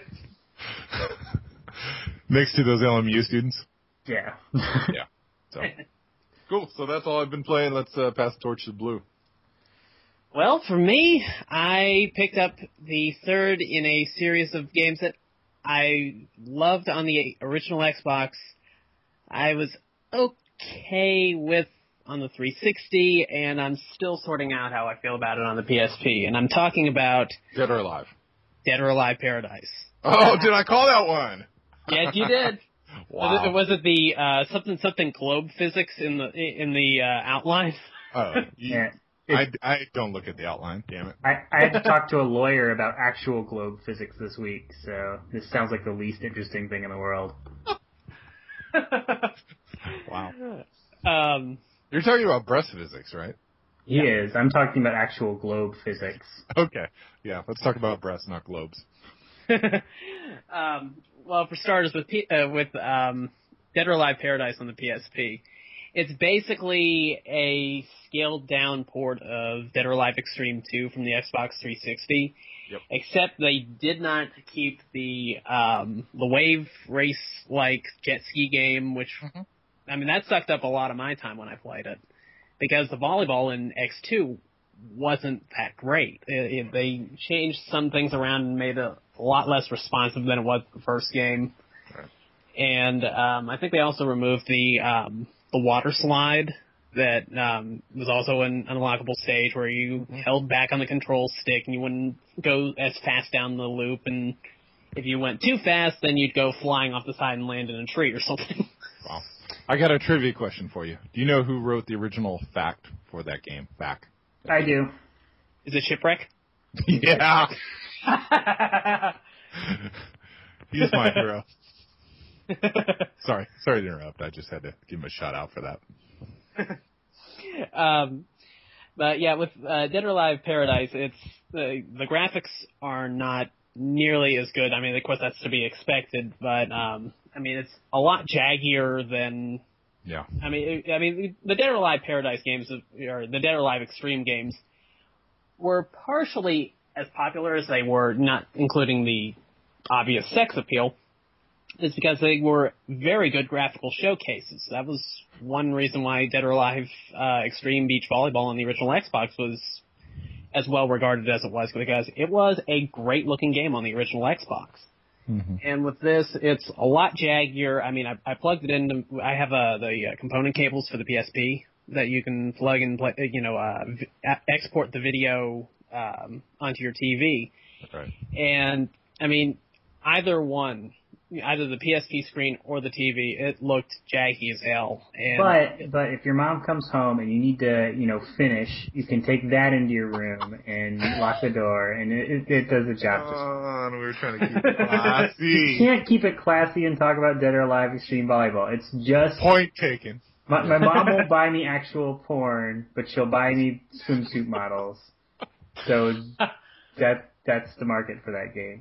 Next to those LMU students? Yeah. Yeah. So cool. So that's all I've been playing. Let's pass the torch to Blue. Well, for me, I picked up the third in a series of games that I loved on the original Xbox. I was okay with on the 360, and I'm still sorting out how I feel about it on the PSP. And I'm talking about Dead or Alive. Dead or Alive Paradise. Oh, did I call that one? Yes, you did. Wow. Was it the something globe physics in the outline? Oh, Yeah. I don't look at the outline, damn it. I had to talk to a lawyer about actual globe physics this week, so this sounds like the least interesting thing in the world. Wow. You're talking about breast physics, right? He is. I'm talking about actual globe physics. Okay. Yeah, let's talk about breasts, not globes. Well, for starters, with Dead or Alive Paradise on the PSP, it's basically a scaled-down port of Dead or Alive Extreme 2 from the Xbox 360. Yep. Except they did not keep the wave race-like jet ski game, which, I mean, that sucked up a lot of my time when I played it. Because the volleyball in X2 wasn't that great. They changed some things around and made it a lot less responsive than it was the first game. Right. And I think they also removed the water slide that was also an unlockable stage where you held back on the control stick and you wouldn't go as fast down the loop, and if you went too fast, then you'd go flying off the side and land in a tree or something. Wow. I got a trivia question for you. Do you know who wrote the original fact for that game? Back. I do. Is it Shipwreck? Yeah. He's my hero. Sorry to interrupt. I just had to give him a shout out for that. But yeah, with Dead or Alive Paradise, it's the graphics are not nearly as good. I mean, of course, that's to be expected, but I mean, it's a lot jaggier than. Yeah. I mean, the Dead or Alive Paradise games, or the Dead or Alive Extreme games, were partially as popular as they were, not including the obvious sex appeal, is because they were very good graphical showcases. That was one reason why Dead or Alive Extreme Beach Volleyball on the original Xbox was as well regarded as it was, because it was a great looking game on the original Xbox. Mm-hmm. And with this, it's a lot jaggier. I mean, I plugged it into. I have the component cables for the PSP that you can plug and play, export the video onto your TV. Right. And I mean, either the PSP screen or the TV, it looked jaggy as hell. And but if your mom comes home and you need to, finish, you can take that into your room and lock the door, and it does the job. We were trying to keep it classy. You can't keep it classy and talk about Dead or Alive Extreme Volleyball. It's just point taken. My mom won't buy me actual porn, but she'll buy me swimsuit models. So that's the market for that game.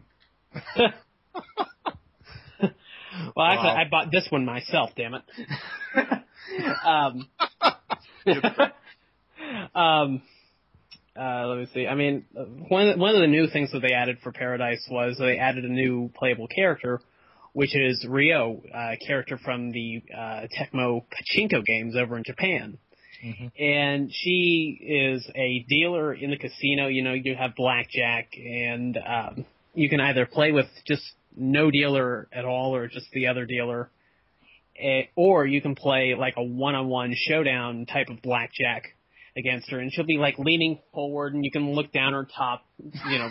Well, actually, I bought this one myself, damn it. Let me see. I mean, one of the new things that they added for Paradise was they added a new playable character, which is Ryo, a character from the Tecmo Pachinko games over in Japan. Mm-hmm. And she is a dealer in the casino. You have blackjack, and you can either play with just no dealer at all or just the other dealer, or you can play like a one-on-one showdown type of blackjack against her, and she'll be like leaning forward, and you can look down her top, Oh,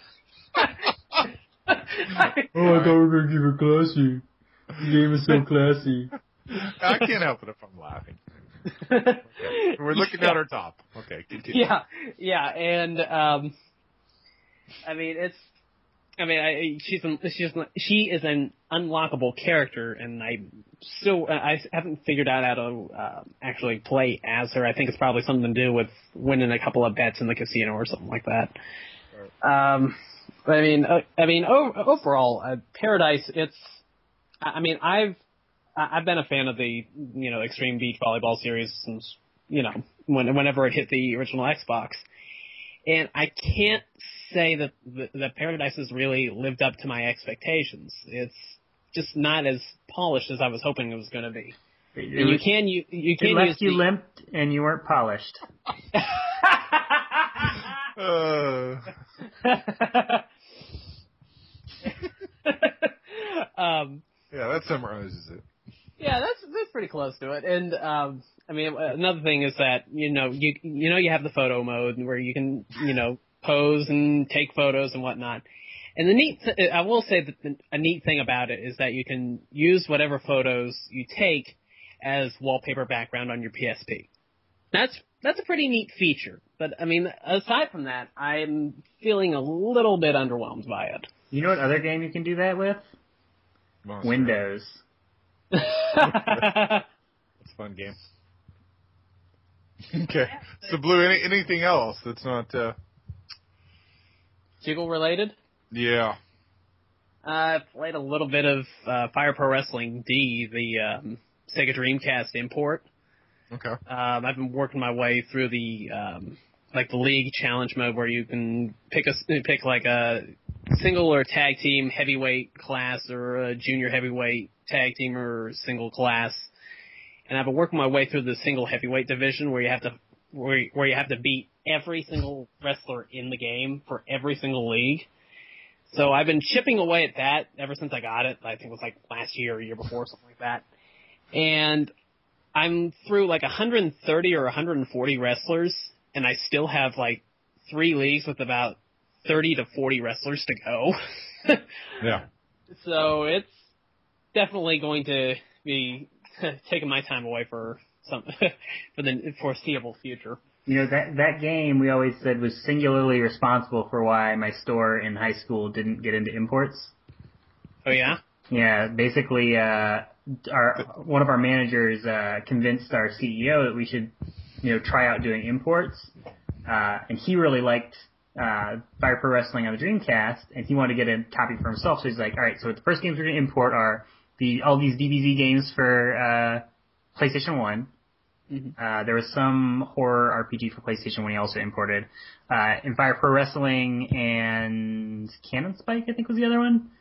I thought we were going to keep it classy. The game is so classy. I can't help it if I'm laughing. Okay. We're looking at her top. Okay, continue. Yeah, and she is an unlockable character, and I haven't figured out how to actually play as her. I think it's probably something to do with winning a couple of bets in the casino or something like that. Overall, Paradise. I've been a fan of the Extreme Beach Volleyball series since whenever it hit the original Xbox, and I can't say that Paradise has really lived up to my expectations. It's just not as polished as I was hoping it was going to be. You can left you limped and you weren't polished. Yeah, that summarizes it. Yeah, that's pretty close to it. And another thing is that you have the photo mode where you can pose and take photos and whatnot. And I will say that a neat thing about it is that you can use whatever photos you take as wallpaper background on your PSP. That's a pretty neat feature. But aside from that, I'm feeling a little bit underwhelmed by it. You know what other game you can do that with? Monster. Windows. It's a fun game. Okay. So, Blue, anything else that's not... Jiggle related? Yeah. I've played a little bit of Fire Pro Wrestling D, the Sega Dreamcast import. Okay. I've been working my way through the league challenge mode where you can pick like a single or tag team heavyweight class or a junior heavyweight tag team or single class. And I've been working my way through the single heavyweight division where you have to beat every single wrestler in the game for every single league. So I've been chipping away at that ever since I got it. I think it was like last year or year before, something like that. And I'm through like 130 or 140 wrestlers, and I still have like 3 leagues with about 30 to 40 wrestlers to go. Yeah. So it's definitely going to be taking my time away for the foreseeable future. That game we always said was singularly responsible for why my store in high school didn't get into imports. Oh yeah? Yeah, basically, one of our managers convinced our CEO that we should, try out doing imports, and he really liked Fire Pro Wrestling on the Dreamcast, and he wanted to get a copy for himself. So he's like, all right, so the first games we're going to import are all these DBZ games for PlayStation 1. Mm-hmm. There was some horror RPG for PlayStation 1 he also imported. And Fire Pro Wrestling and Cannon Spike, I think, was the other one.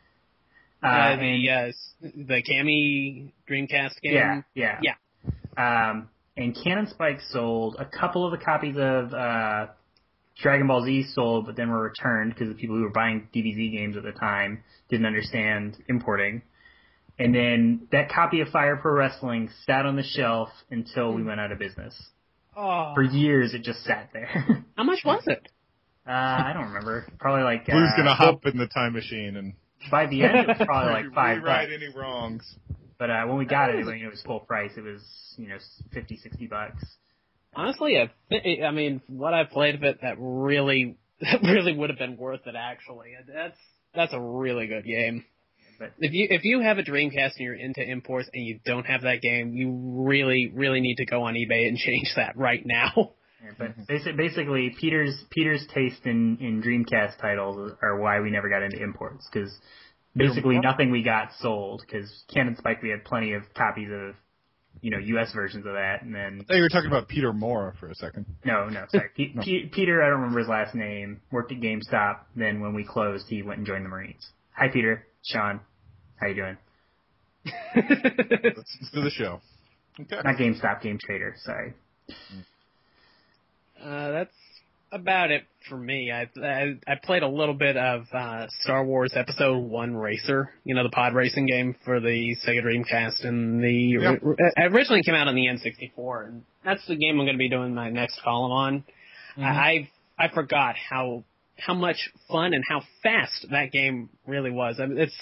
The Cammy Dreamcast game? Yeah. And Cannon Spike sold. A couple of the copies of Dragon Ball Z sold, but then were returned because the people who were buying DBZ games at the time didn't understand importing. And then that copy of Fire Pro Wrestling sat on the shelf until we went out of business. Oh. For years, it just sat there. How much was it? I don't remember. Probably like... Blue's going to hop in the time machine and... By the end, it was probably like $5. Rewrite any wrongs. But when we got it was full price. It was, $50-$60. Honestly, what I played of it, that really would have been worth it. Actually, that's a really good game. But if you have a Dreamcast and you're into imports and you don't have that game, you really, really need to go on eBay and change that right now. Yeah, but basically, Peter's taste in Dreamcast titles are why we never got into imports, because basically nothing we got sold, because Cannon Spike we had plenty of copies of, U.S. versions of that, and then... I thought you were talking about Peter Moore for a second. No, sorry. Peter, I don't remember his last name, worked at GameStop, then when we closed, he went and joined the Marines. Hi, Peter. Sean. How you doing? Let's do the show. Okay. Not GameStop, Game Trader, sorry. That's about it for me. I played a little bit of Star Wars Episode 1 Racer, the pod racing game for the Sega Dreamcast, and it originally came out on the N64, and that's the game I'm going to be doing my next column on. Mm-hmm. I forgot how much fun and how fast that game really was.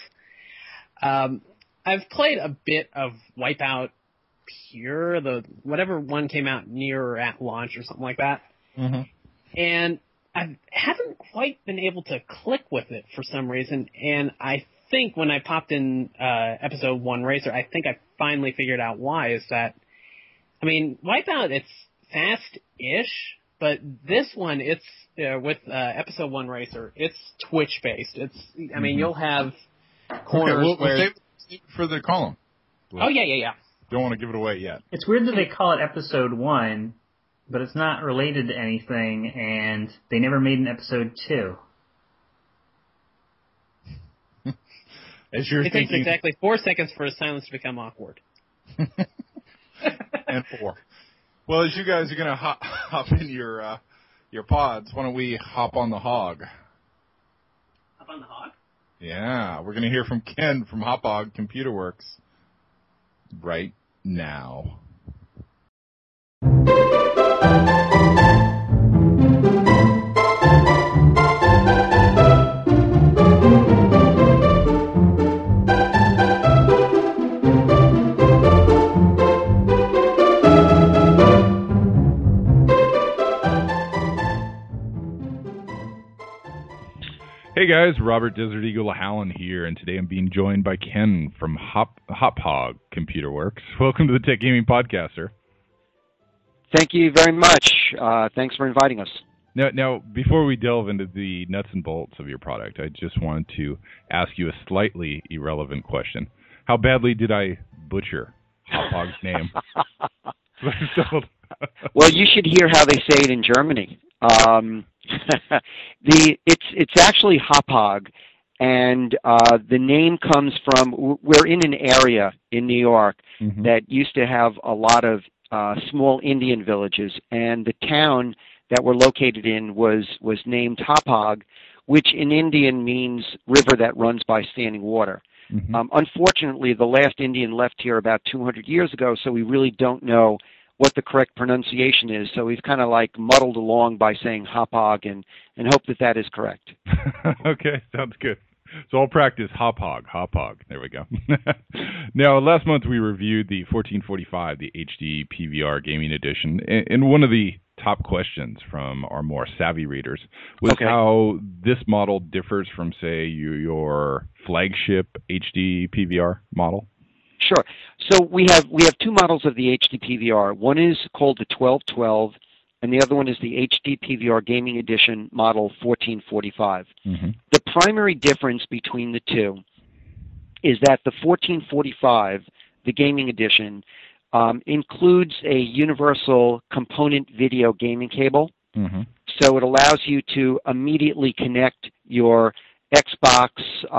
I've played a bit of Wipeout Pure, whatever one came out near or at launch or something like that. Mm-hmm. And I haven't quite been able to click with it for some reason. And I think when I popped in Episode 1 Racer, I think I finally figured out why. Is that, Wipeout, it's fast-ish, But this one, it's with Episode 1 Racer, it's Twitch based. I mean, you'll have corners we'll save it for the column. Oh yeah. Don't want to give it away yet. It's weird that they call it Episode 1, but it's not related to anything, and they never made an Episode 2. As you're it takes exactly 4 seconds for a silence to become awkward. And 4. Well, as you guys are going to hop in your pods, why don't we hop on the hog? Hop on the hog? Yeah, we're going to hear from Ken from Hauppauge Computer Works right now. Hey guys, Robert Desert Eagle Hallen here, and today I'm being joined by Ken from Hauppauge Computer Works. Welcome to the Tech Gaming Podcast, sir. Thank you very much. Thanks for inviting us. Now, before we delve into the nuts and bolts of your product, I just wanted to ask you a slightly irrelevant question. How badly did I butcher Hauppauge's name? Well, you should hear how they say it in Germany. It's actually Hauppauge, and the name comes from, we're in an area in New York that used to have a lot of small Indian villages, and the town that we're located in was named Hauppauge, which in Indian means river that runs by standing water. Unfortunately, the last Indian left here about 200 years ago, so we really don't know what the correct pronunciation is. So we've kind of like muddled along by saying Hauppauge and hope that is correct. Okay, sounds good. So I'll practice Hauppauge. There we go. Now, last month we reviewed the 1445, the HD PVR Gaming Edition, and one of the top questions from our more savvy readers was how this model differs from, say, your flagship HD PVR model. Sure. So we have two models of the HD PVR. One is called the 1212, and the other one is the HD PVR Gaming Edition model 1445. The primary difference between the two is that the 1445, the Gaming Edition, includes a universal component video gaming cable. So it allows you to immediately connect your Xbox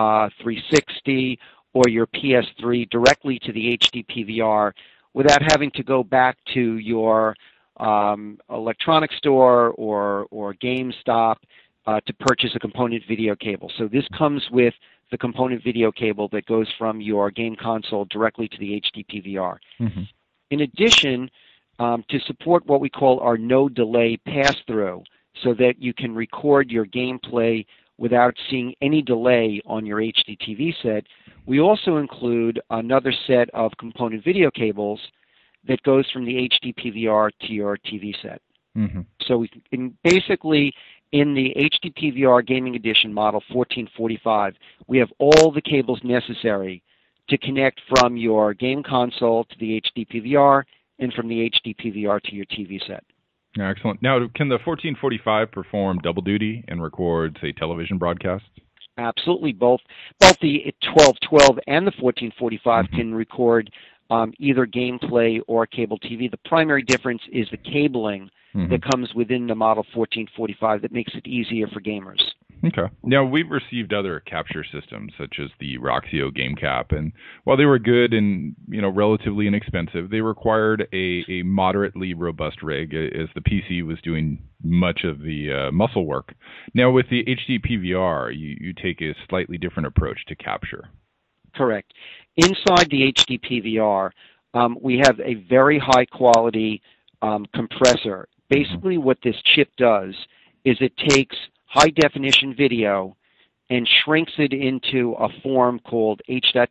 360 or your PS3 directly to the HD PVR without having to go back to your electronics store or GameStop to purchase a component video cable. So this comes with the component video cable that goes from your game console directly to the HD PVR. In addition, to support what we call our no delay pass-through, so that you can record your gameplay without seeing any delay on your HD TV set, we also include another set of component video cables that goes from the HD PVR to your TV set. So basically, in the HD PVR Gaming Edition model 1445, we have all the cables necessary to connect from your game console to the HD PVR and from the HD PVR to your TV set. Excellent. Now, can the 1445 perform double duty and record, say, television broadcasts? Absolutely. Both the 1212 and the 1445 can record either gameplay or cable TV. The primary difference is the cabling that comes within the model 1445 that makes it easier for gamers. Okay. Now, we've received other capture systems, such as the Roxio GameCap, and while they were good and relatively inexpensive, they required a moderately robust rig, as the PC was doing much of the muscle work. Now, with the HD PVR, you take a slightly different approach to capture. Correct. Inside the HD PVR, we have a very high-quality compressor. Basically, what this chip does is it takes high-definition video and shrinks it into a form called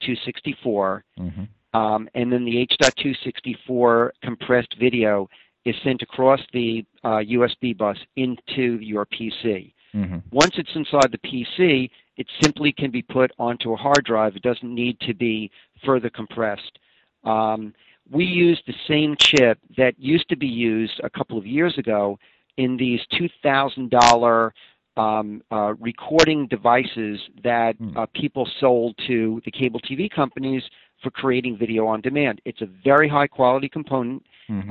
H.264, and then the H.264 compressed video is sent across the USB bus into your PC. Once it's inside the PC, it simply can be put onto a hard drive. It doesn't need to be further compressed. We use the same chip that used to be used a couple of years ago in these $2,000 recording devices that people sold to the cable TV companies for creating video on demand. It's a very high quality component.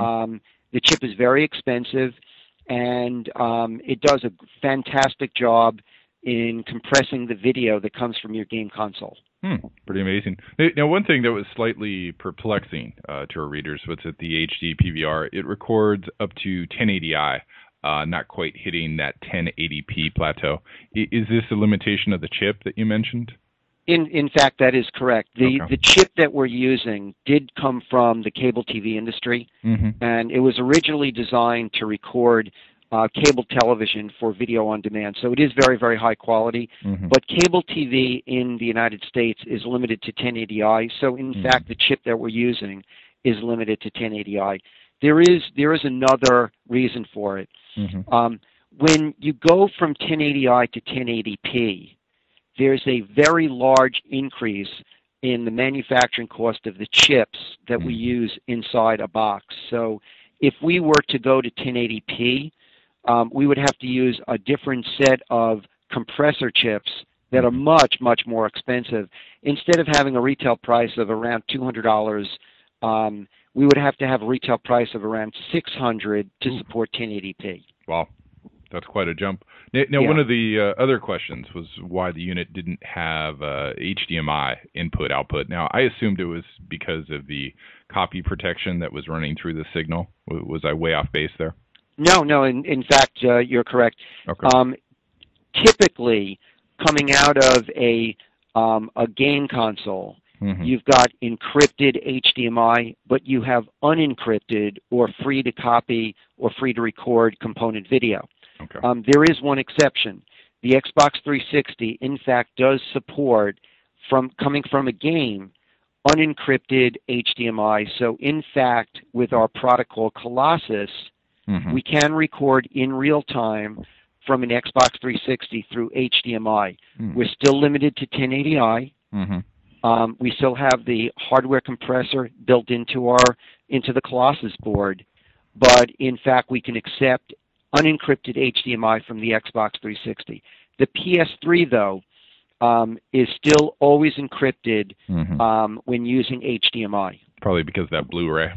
The chip is very expensive, and it does a fantastic job in compressing the video that comes from your game console. Pretty amazing. Now, one thing that was slightly perplexing to our readers was that the HD PVR, it records up to 1080i, not quite hitting that 1080p plateau. Is this a limitation of the chip that you mentioned? In fact, that is correct. The chip that we're using did come from the cable TV industry, and it was originally designed to record cable television for video on demand. So it is very, very high quality. But cable TV in the United States is limited to 1080i. So in fact, the chip that we're using is limited to 1080i. There is another reason for it. When you go from 1080i to 1080p, there's a very large increase in the manufacturing cost of the chips that we use inside a box. So if we were to go to 1080p, we would have to use a different set of compressor chips that are much, much more expensive. Instead of having a retail price of around $200, we would have to have a retail price of around $600 to support 1080p. Wow. That's quite a jump. Now, one of the other questions was why the unit didn't have HDMI input-output. Now, I assumed it was because of the copy protection that was running through the signal. Was I way off base there? No. In fact, you're correct. Okay. Typically, coming out of a game console, you've got encrypted HDMI, but you have unencrypted or free-to-copy or free-to-record component video. Okay. There is one exception. The Xbox 360, in fact, does support, coming from a game, unencrypted HDMI. So, in fact, with our product called Colossus, we can record in real time from an Xbox 360 through HDMI. We're still limited to 1080i. We still have the hardware compressor built into the Colossus board, but in fact, we can accept unencrypted HDMI from the Xbox 360. The PS3, though, is still always encrypted when using HDMI. Probably because of that Blu-ray.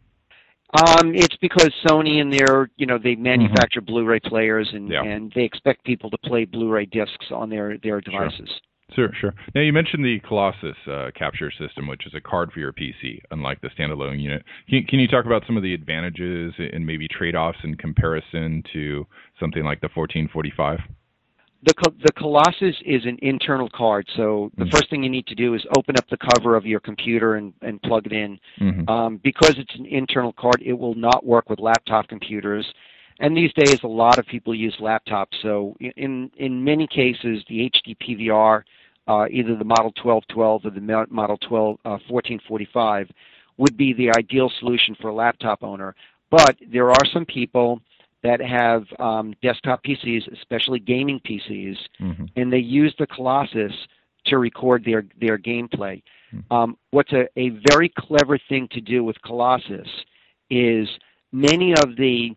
It's because Sony and they manufacture Blu-ray players and they expect people to play Blu-ray discs on their devices. Sure. Now, you mentioned the Colossus capture system, which is a card for your PC, unlike the standalone unit. Can you talk about some of the advantages and maybe trade-offs in comparison to something like the 1445? The Colossus is an internal card, so the first thing you need to do is open up the cover of your computer and plug it in. Because it's an internal card, it will not work with laptop computers. And these days, a lot of people use laptops. So in many cases, the HD PVR, either the Model 1212 or the Model 1445, would be the ideal solution for a laptop owner. But there are some people that have desktop PCs, especially gaming PCs, and they use the Colossus to record their gameplay. What's a very clever thing to do with Colossus is many of the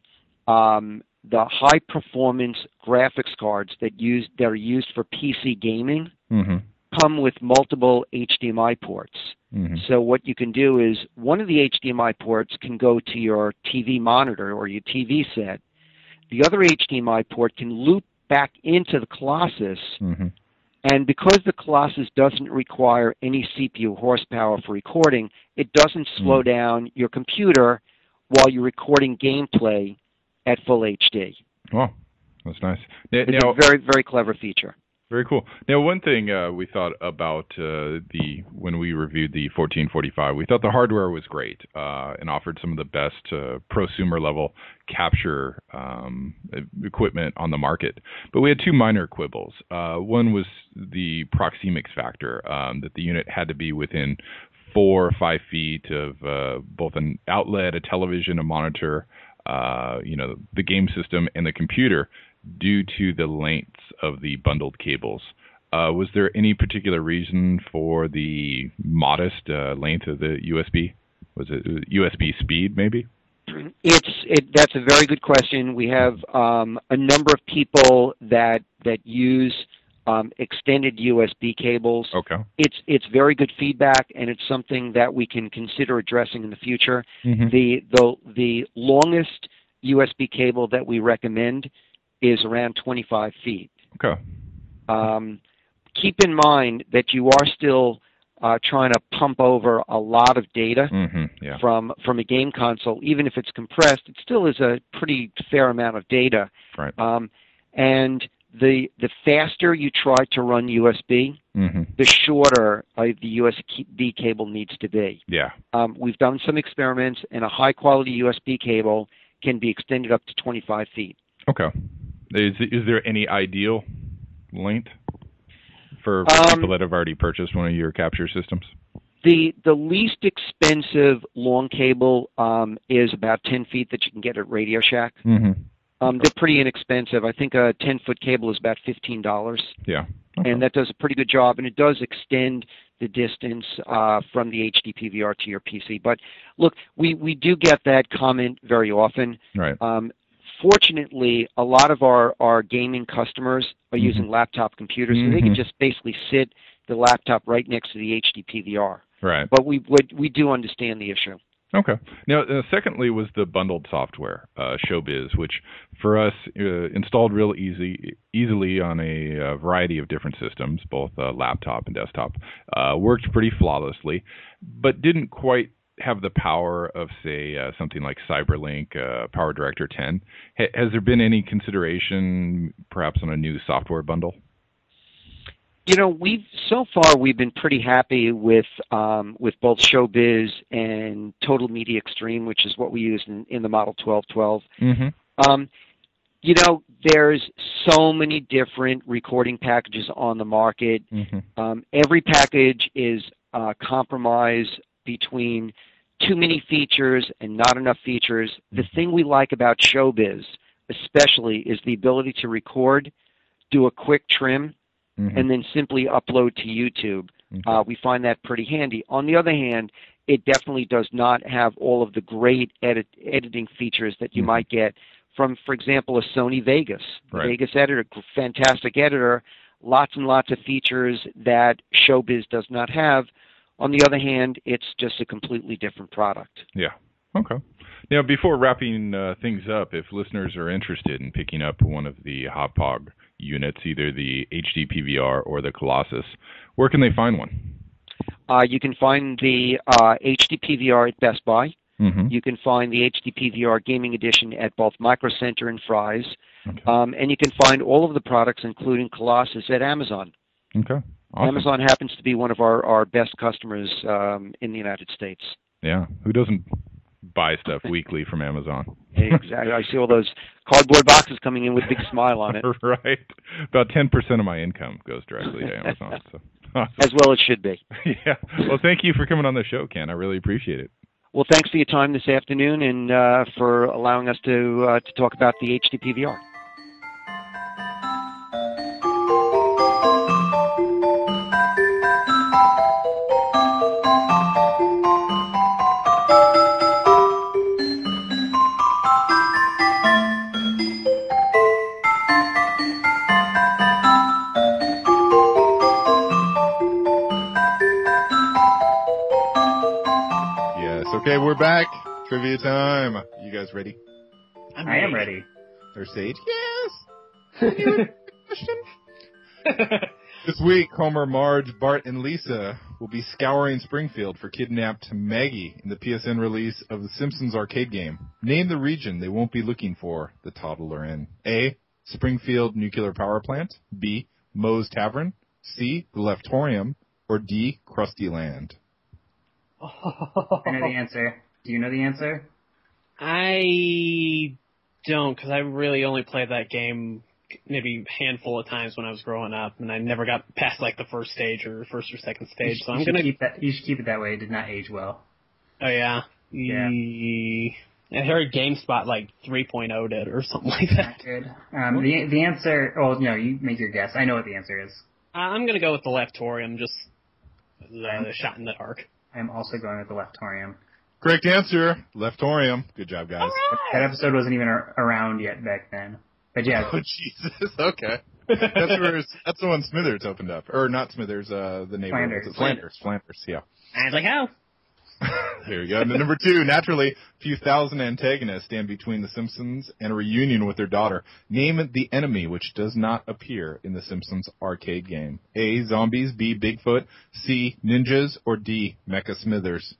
high-performance graphics cards that are used for PC gaming come with multiple HDMI ports. So what you can do is one of the HDMI ports can go to your TV monitor or your TV set. The other HDMI port can loop back into the Colossus, and because the Colossus doesn't require any CPU horsepower for recording, it doesn't slow down your computer while you're recording gameplay at full HD. Oh, that's nice. It's a very, very clever feature. Very cool. Now, one thing we thought about when we reviewed the 1445, we thought the hardware was great and offered some of the best prosumer level capture equipment on the market. But we had two minor quibbles. One was the proxemics factor, that the unit had to be within 4 or 5 feet of both an outlet, a television, a monitor, the game system, and the computer, due to the lengths of the bundled cables. Was there any particular reason for the modest length of the USB? Was it USB speed, maybe? That's a very good question. We have a number of people that use extended USB cables. Okay. It's very good feedback, and it's something that we can consider addressing in the future. Mm-hmm. The longest USB cable that we recommend is around 25 feet. Okay. Keep in mind that you are still trying to pump over a lot of data from a game console. Even if it's compressed, it still is a pretty fair amount of data. Right. And the faster you try to run USB, the shorter the USB cable needs to be. Yeah. We've done some experiments, and a high-quality USB cable can be extended up to 25 feet. Okay. Is there any ideal length for people that have already purchased one of your capture systems? The least expensive long cable is about 10 feet that you can get at Radio Shack. They're pretty inexpensive. I think a 10-foot cable is about $15. Yeah. Okay. And that does a pretty good job, and it does extend the distance from the HD PVR to your PC. But look, we do get that comment very often. Right. Fortunately, a lot of our gaming customers are using laptop computers, so they can just basically sit the laptop right next to the HD PVR. Right. But we do understand the issue. Okay. Now, secondly was the bundled software, Showbiz, which for us installed real easily on a variety of different systems, both laptop and desktop. Worked pretty flawlessly, but didn't quite have the power of, say, something like CyberLink, PowerDirector 10. Has there been any consideration, perhaps, on a new software bundle? You know, we've been pretty happy with both Showbiz and Total Media Extreme, which is what we use in the Model 1212. You know, there's so many different recording packages on the market. Every package is compromised between too many features and not enough features. The thing we like about Showbiz, especially, is the ability to record, do a quick trim, and then simply upload to YouTube. We find that pretty handy. On the other hand, it definitely does not have all of the great editing features that you might get from, for example, a Sony Vegas. The Vegas editor, fantastic editor, lots and lots of features that Showbiz does not have. On the other hand, it's just a completely different product. Yeah. Okay. Now, before wrapping things up, if listeners are interested in picking up one of the Hauppauge units, either the HD PVR or the Colossus, where can they find one? You can find the HD PVR at Best Buy. You can find the HD PVR Gaming Edition at both Micro Center and Fry's. Okay. And you can find all of the products, including Colossus, at Amazon. Okay. Awesome. Amazon happens to be one of our best customers in the United States. Yeah. Who doesn't buy stuff weekly from Amazon? Exactly. I see all those cardboard boxes coming in with a big smile on it. Right. About 10% of my income goes directly to Amazon. So. Awesome. As well it should be. Yeah. Well, thank you for coming on the show, Ken. I really appreciate it. Well, thanks for your time this afternoon and for allowing us to talk about the HD PVR. Okay, we're back. Trivia time. You guys ready? I am ready. Or Sage? Yes. This week, Homer, Marge, Bart, and Lisa will be scouring Springfield for kidnapped Maggie in the PSN release of the Simpsons arcade game. Name the region they won't be looking for the toddler in. A, Springfield Nuclear Power Plant. B, Moe's Tavern. C, the Leftorium. Or D, Krusty Land. I know the answer. Do you know the answer? I don't, because I really only played that game maybe a handful of times when I was growing up, and I never got past like the first stage or first or second stage. So I'm gonna keep that. You should keep it that way. It did not age well. Oh yeah. Yeah. I heard GameSpot like 3.0 did or something like that. Not good. The answer. Oh no, you make your guess. I know what the answer is. I'm gonna go with the Leftorium. Just the shot in the dark. I'm also going with the Leftorium. Correct answer, Leftorium. Good job, guys. Right. That episode wasn't even around yet back then. But yeah. Oh, Jesus. Okay. That's the one Smithers opened up. Or not Smithers, the neighbor. Flanders, yeah. I was like, how? There you go. And then number 2, naturally, a few thousand antagonists stand between the Simpsons and a reunion with their daughter. Name the enemy which does not appear in the Simpsons arcade game. A, zombies, B, Bigfoot, C, ninjas, or D, Mecha Smithers.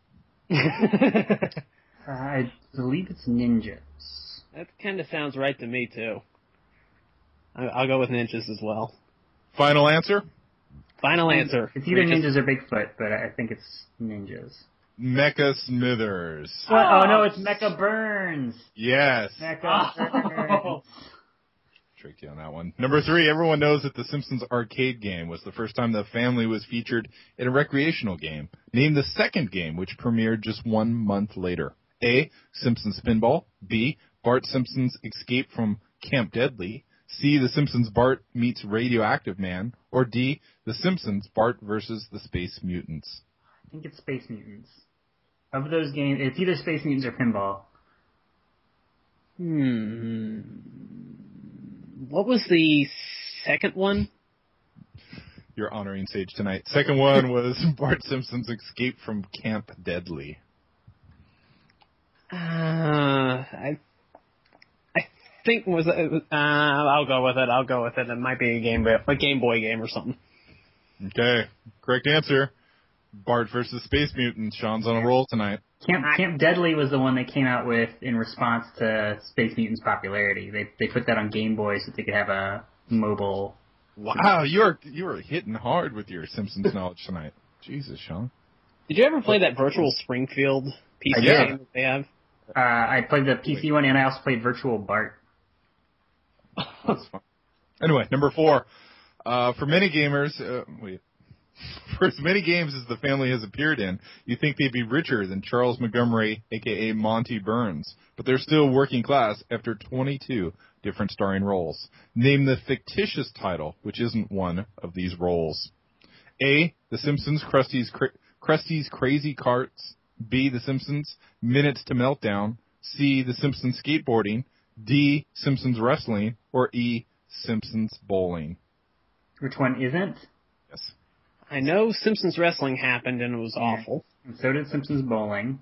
I believe it's ninjas. That kind of sounds right to me, too. I'll go with ninjas as well. Final answer? Final answer. It's either ninjas or Bigfoot, but I think it's ninjas. Mecha Smithers. What? Oh, no, it's Mecha Burns. Yes. Mecha Burns. Tricked you on that one. Number 3, everyone knows that the Simpsons arcade game was the first time the family was featured in a recreational game. Name the second game, which premiered just 1 month later. A, Simpsons Pinball. B, Bart Simpson's Escape from Camp Deadly. C, The Simpsons Bart meets Radioactive Man. Or D, The Simpsons Bart versus the Space Mutants. I think it's Space Mutants. Of those games, it's either Space Mutants or Pinball. What was the second one? You're honoring Sage tonight. Second one was Bart Simpson's Escape from Camp Deadly. I think I'll go with it. It might be a Game Boy game or something. Okay. Correct answer. Bart versus Space Mutants. Sean's on a roll tonight. Camp Deadly was the one they came out with in response to Space Mutants' popularity. They put that on Game Boy so they could have a mobile. Wow, you are hitting hard with your Simpsons knowledge tonight. Jesus, Sean. Did you ever play that Virtual Springfield PC game that they have? I played the PC one, and I also played Virtual Bart. That's fun. Anyway, number 4. For many gamers, for as many games as the family has appeared in, you think they'd be richer than Charles Montgomery, a.k.a. Monty Burns. But they're still working class after 22 different starring roles. Name the fictitious title, which isn't one of these roles. A, The Simpsons Krusty's Crazy Carts. B, The Simpsons Minutes to Meltdown. C, The Simpsons Skateboarding. D, Simpsons Wrestling. Or E, Simpsons Bowling. Which one isn't? Yes. I know Simpsons Wrestling happened and it was awful. And so did Simpsons Bowling.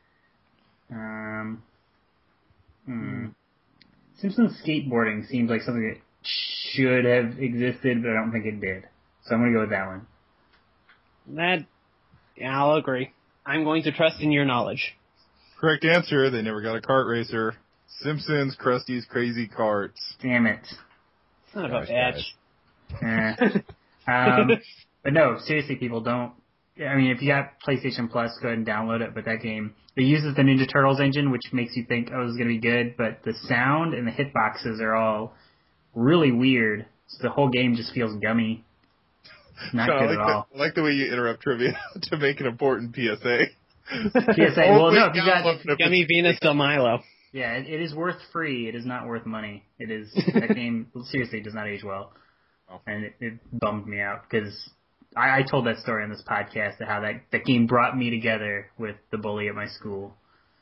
Simpsons Skateboarding seems like something that should have existed, but I don't think it did. So I'm going to go with that one. I'll agree. I'm going to trust in your knowledge. Correct answer. They never got a kart racer. Simpsons Krusty's Crazy Carts. Damn it. Son of a bitch. But no, seriously, people don't. I mean, if you got PlayStation Plus, go ahead and download it. But that game, it uses the Ninja Turtles engine, which makes you think, oh, this is going to be good. But the sound and the hitboxes are all really weird. So the whole game just feels gummy. Not good at all. I like the way you interrupt trivia to make an important PSA. PSA. Well, no, if you got Gummy Venus Del Milo. Yeah, it is worth free. It is not worth money. It is that game seriously does not age well, and it bummed me out because I told that story on this podcast of how that game brought me together with the bully at my school.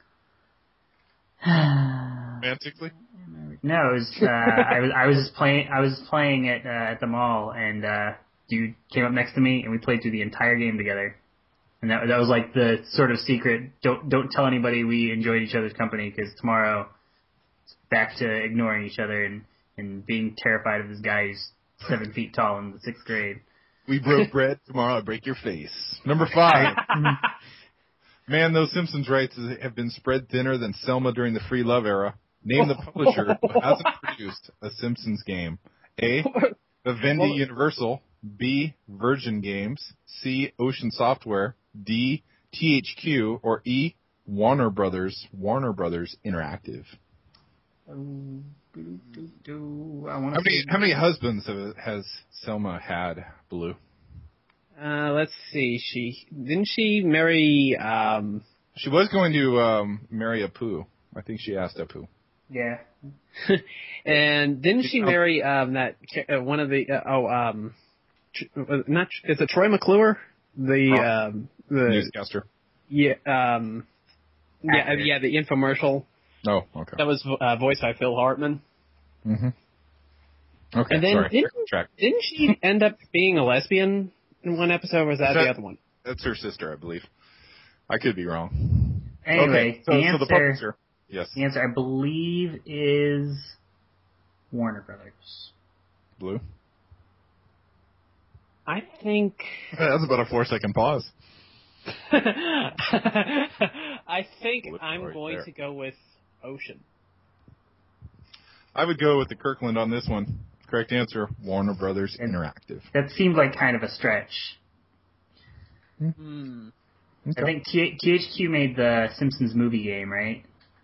Romantically? No, it was I was playing it at the mall, and dude came up next to me, and we played through the entire game together. And that was like the sort of secret. Don't tell anybody we enjoyed each other's company, because tomorrow it's back to ignoring each other and being terrified of this guy who's 7 feet tall in the 6th grade. We broke bread. Tomorrow I'll break your face. Number 5. Man, those Simpsons rights have been spread thinner than Selma during the free love era. Name the publisher who hasn't produced a Simpsons game. A, Vivendi Universal. B, Virgin Games. C, Ocean Software. D, THQ. Or E, Warner Brothers Interactive. How many husbands has Selma had, Blue? Let's see. Didn't she marry? She was going to marry Apu. I think she asked Apu. Yeah. And didn't she marry that one of the not is it Troy McClure, the newscaster? Yeah. Yeah, the infomercial. Oh, okay. That was voiced by Phil Hartman. Mm-hmm. Okay, and then sorry. Didn't she end up being a lesbian in one episode, or was that the other one? That's her sister, I believe. I could be wrong. Anyway, okay, so the publisher. Yes. The answer, I believe, is Warner Brothers. Blue? I think... That was about a 4-second pause. I think I'm going to go with Ocean. I would go with the Kirkland on this one. Correct answer, Warner Brothers Interactive. That seemed like kind of a stretch. Hmm. Okay. I think THQ made the Simpsons movie game, right?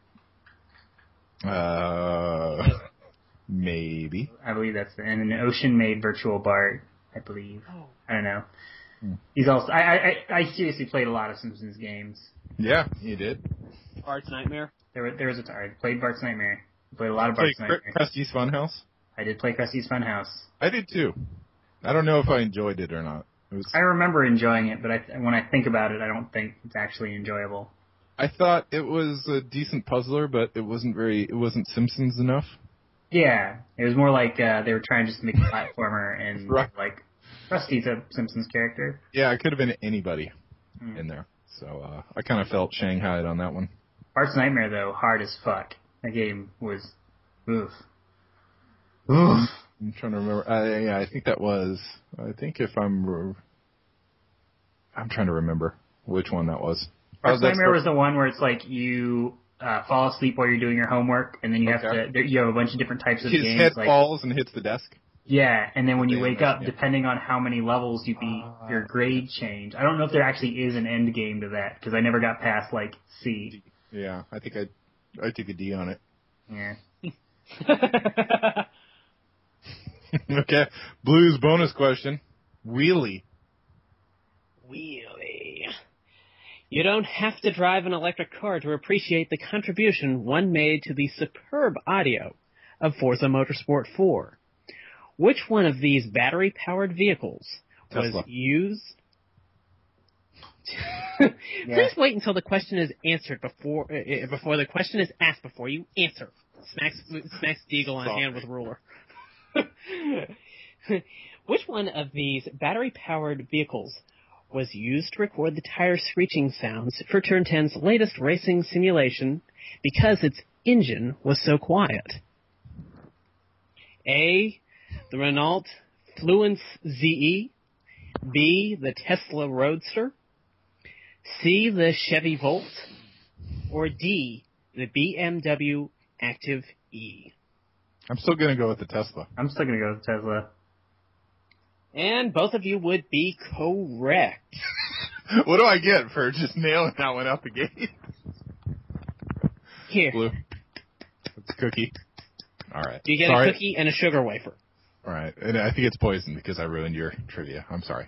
Maybe. I believe that's it. And then Ocean made Virtual Bart, I believe. Oh. I don't know. He's also. I seriously played a lot of Simpsons games. Yeah, you did. Bart's Nightmare. There was a time I played Bart's Nightmare. I played a lot of Bart's Nightmare. Krusty's Funhouse. I did play Krusty's Funhouse. I did too. I don't know if I enjoyed it or not. I remember enjoying it, but when I think about it, I don't think it's actually enjoyable. I thought it was a decent puzzler, but it wasn't Simpsons enough. Yeah, it was more like they were trying just to make a platformer, and right. like Krusty's a Simpsons character. Yeah, it could have been anybody in there. So I kind of felt shanghaied on that one. Bart's Nightmare, though, hard as fuck. That game was oof. Oof. I'm trying to remember. Yeah, I think that was. I think if I'm trying to remember which one that was. Bart's Nightmare was the one where it's like you fall asleep while you're doing your homework, and then you have to. You have a bunch of different types of games. His head falls and hits the desk. Yeah, and then when you wake up, depending on how many levels you beat, your grade change. I don't know if there actually is an end game to that, because I never got past, like, C. Yeah, I think I took a D on it. Yeah. Okay, Blue's bonus question. Wheelie. You don't have to drive an electric car to appreciate the contribution one made to the superb audio of Forza Motorsport 4. Which one of these battery-powered vehicles was used? Please wait until the question is answered before the question is asked before you answer. Smacks Deagle on hand with ruler. Which one of these battery-powered vehicles was used to record the tire screeching sounds for Turn 10's latest racing simulation because its engine was so quiet? A, the Renault Fluence ZE, B, the Tesla Roadster, C, the Chevy Volt, or D, the BMW Active E? I'm still going to go with the Tesla. I'm still going to go with Tesla. And both of you would be correct. What do I get for just nailing that one out the gate? Here. Blue. It's a cookie. All right. You get a cookie and a sugar wafer. All right. And I think it's poison because I ruined your trivia. I'm sorry.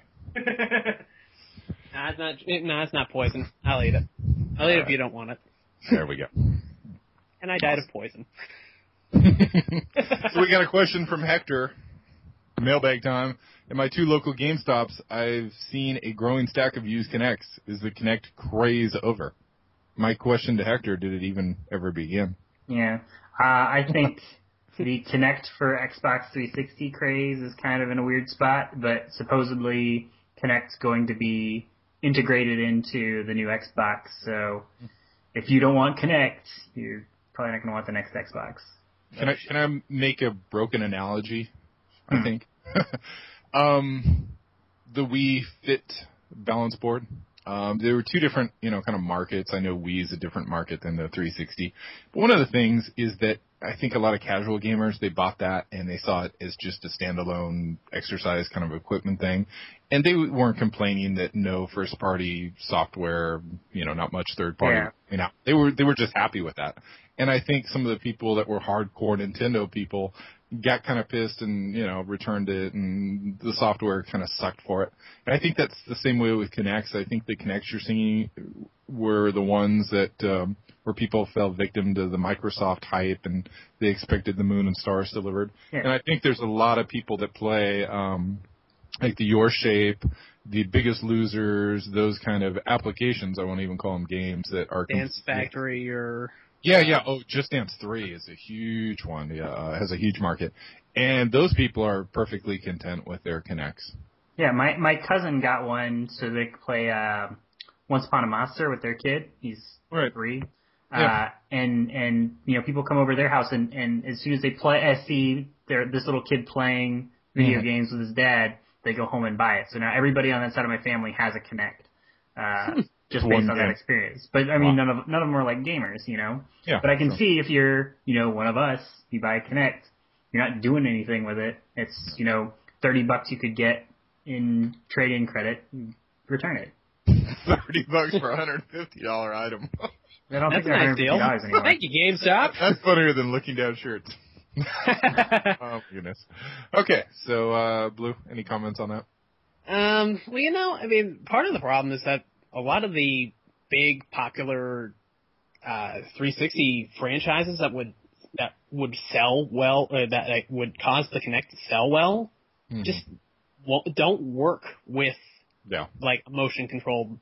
It's not poison. I'll eat it. I'll eat it if you don't want it. There we go. And I died of poison. So we got a question from Hector. Mailbag time. In my 2 local GameStops, I've seen a growing stack of used Kinects. Is the Kinect craze over? My question to Hector, did it even ever begin? Yeah. I think the Kinect for Xbox 360 craze is kind of in a weird spot, but supposedly Kinect's going to be integrated into the new Xbox, so if you don't want Kinect, you're probably not going to want the next Xbox. Can I make a broken analogy? I think. The Wii Fit balance board. There were 2 different, kind of markets. I know Wii is a different market than the 360. But one of the things is that I think a lot of casual gamers, they bought that and they saw it as just a standalone exercise kind of equipment thing. And they weren't complaining that no first party software, not much third party. Yeah. They were just happy with that. And I think some of the people that were hardcore Nintendo people got kind of pissed and, returned it, and the software kind of sucked for it. And I think that's the same way with Kinects. I think the Kinects you're seeing were the ones that where people fell victim to the Microsoft hype and they expected the moon and stars delivered. Yeah. And I think there's a lot of people that play like the Your Shape, the Biggest Losers, those kind of applications. I won't even call them games that are Dance Factory or yeah. Oh, Just Dance 3 is a huge one. Yeah, has a huge market, and those people are perfectly content with their Kinects. Yeah, my cousin got one so they could play Once Upon a Monster with their kid. He's 3. Yeah. And people come over to their house and as soon as they see this little kid playing video games with his dad, they go home and buy it. So now everybody on that side of my family has a Kinect, just based on that experience. But I mean, none of them are like gamers, Yeah. But I can see if you're, one of us, you buy a Kinect, you're not doing anything with it. It's, $30 you could get in trade-in credit, return it. $30 for a $150 item. I don't That's think a nice deal. Anymore. Thank you, GameStop. That's funnier than looking down shirts. Oh, goodness. Okay, so, Blue, any comments on that? Well, part of the problem is that a lot of the big popular 360 franchises that would sell well, that would cause the Kinect to sell well, just don't work with like motion controlled,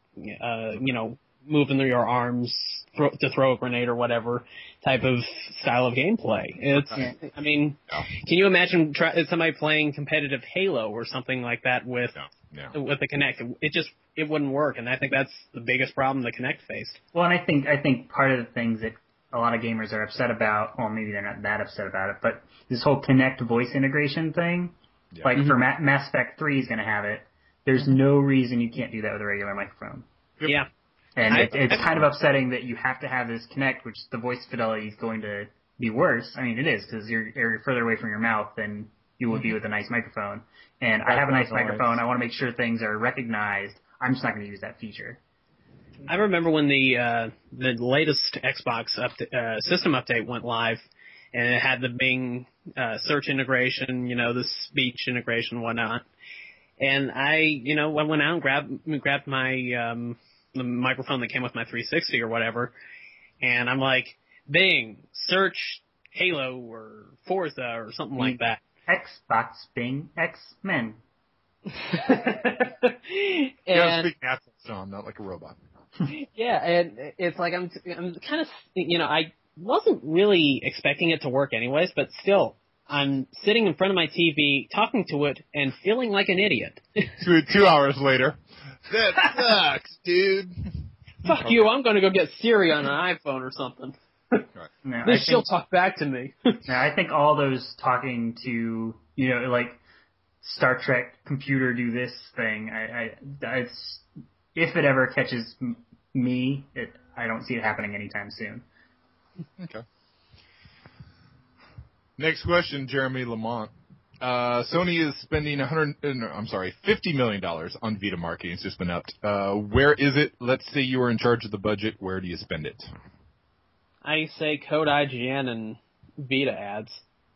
moving your arms to throw a grenade or whatever type of style of gameplay. Can you imagine somebody playing competitive Halo or something like that with the Kinect? It wouldn't work, and I think that's the biggest problem the Kinect faced. Well, and I think part of the things that a lot of gamers are upset about, well, maybe they're not that upset about it, but this whole Kinect voice integration thing, like for Mass Effect 3 is going to have it. There's no reason you can't do that with a regular microphone. Yeah. And it's kind of upsetting that you have to have this Kinect, which the voice fidelity is going to be worse. I mean, it is, because you're further away from your mouth than you would be with a nice microphone. And I have a nice microphone. I want to make sure things are recognized. I'm just not going to use that feature. I remember when the latest Xbox system update went live, and it had the Bing search integration, the speech integration and whatnot. And I went out and grabbed my the microphone that came with my 360 or whatever, and I'm like, Bing, search Halo or Forza or something like that. Xbox, Bing, X-Men. You gotta speak natural, Sean, not like a robot. Yeah, and it's like I'm kind of, I wasn't really expecting it to work anyways, but still, I'm sitting in front of my TV, talking to it, and feeling like an idiot. 2 hours later. That sucks, dude. Fuck you, I'm going to go get Siri on an iPhone or something. No, she'll talk back to me. No, I think all those talking to, like Star Trek computer do this thing, it's, if it ever catches me, I don't see it happening anytime soon. Okay. Next question, Jeremy Lamont. Sony is spending $50 million on Vita marketing. It's just been upped. Where is it? Let's say you were in charge of the budget. Where do you spend it? I say code IGN and Vita ads.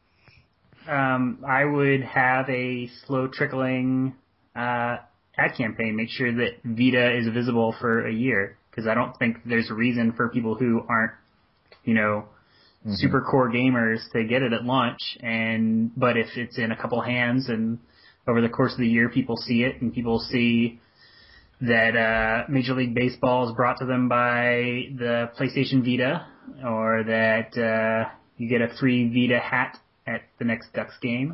I would have a slow trickling ad campaign. Make sure that Vita is visible for a year, because I don't think there's a reason for people who aren't, super core gamers to get it at launch. But if it's in a couple hands and over the course of the year people see it and people see that Major League Baseball is brought to them by the PlayStation Vita, or that you get a free Vita hat at the next Ducks game,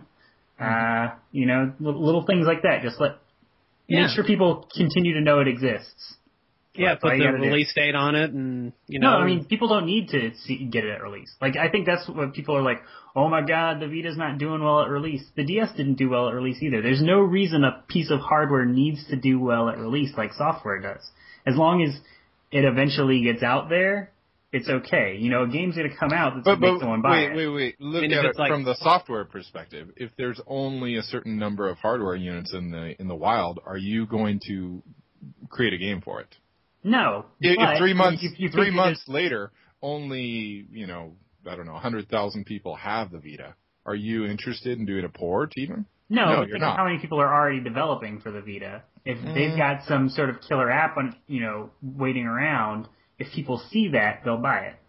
little things like that. Just make sure people continue to know it exists. Yeah, put the release date on it, and No, I mean, people don't need to get it at release. Like, I think that's what people are like, oh my god, the Vita's not doing well at release. The DS didn't do well at release either. There's no reason a piece of hardware needs to do well at release like software does. As long as it eventually gets out there, it's okay. A game's going to come out that's going to make someone buy it. Wait. Look at it from the software perspective. If there's only a certain number of hardware units in the wild, are you going to create a game for it? No. If 3 months later, only, 100,000 people have the Vita, are you interested in doing a port even? No, you're not. How many people are already developing for the Vita? If they've got some sort of killer app on, waiting around, if people see that, they'll buy it.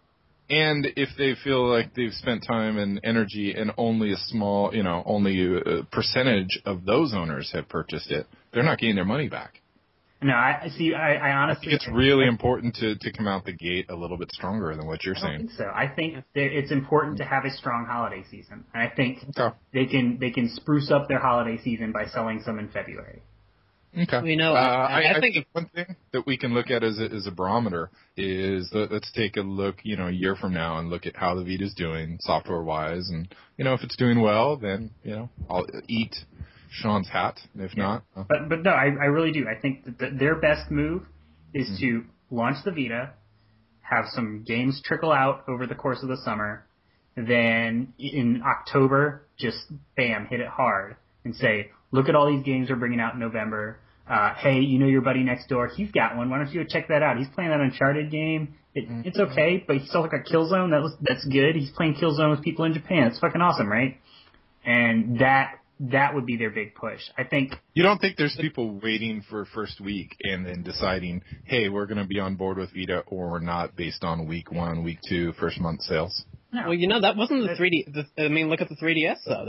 And if they feel like they've spent time and energy and only a small, only a percentage of those owners have purchased it, they're not getting their money back. No, I see. I honestly think it's really important to come out the gate a little bit stronger than what you're saying. I don't think so. I think it's important to have a strong holiday season, and I think they can spruce up their holiday season by selling some in February. Okay. I think one thing that we can look at as a barometer is let's take a look, a year from now and look at how the Vita's doing software-wise. And, if it's doing well, then, I'll eat Sean's hat. If not. But no, I really do. I think that their best move is to launch the Vita, have some games trickle out over the course of the summer, then in October, just bam, hit it hard and say, look at all these games we're bringing out in November. Hey, your buddy next door, he's got one. Why don't you go check that out? He's playing that Uncharted game. It's okay, but he still like a Killzone. That's good. He's playing Killzone with people in Japan. It's fucking awesome, right? And that would be their big push. I think. You don't think there's people waiting for first week and then deciding, hey, we're going to be on board with Vita or we're not based on week 1, week 2, first month sales? No. Well, that wasn't the 3D. Look at the 3DS though.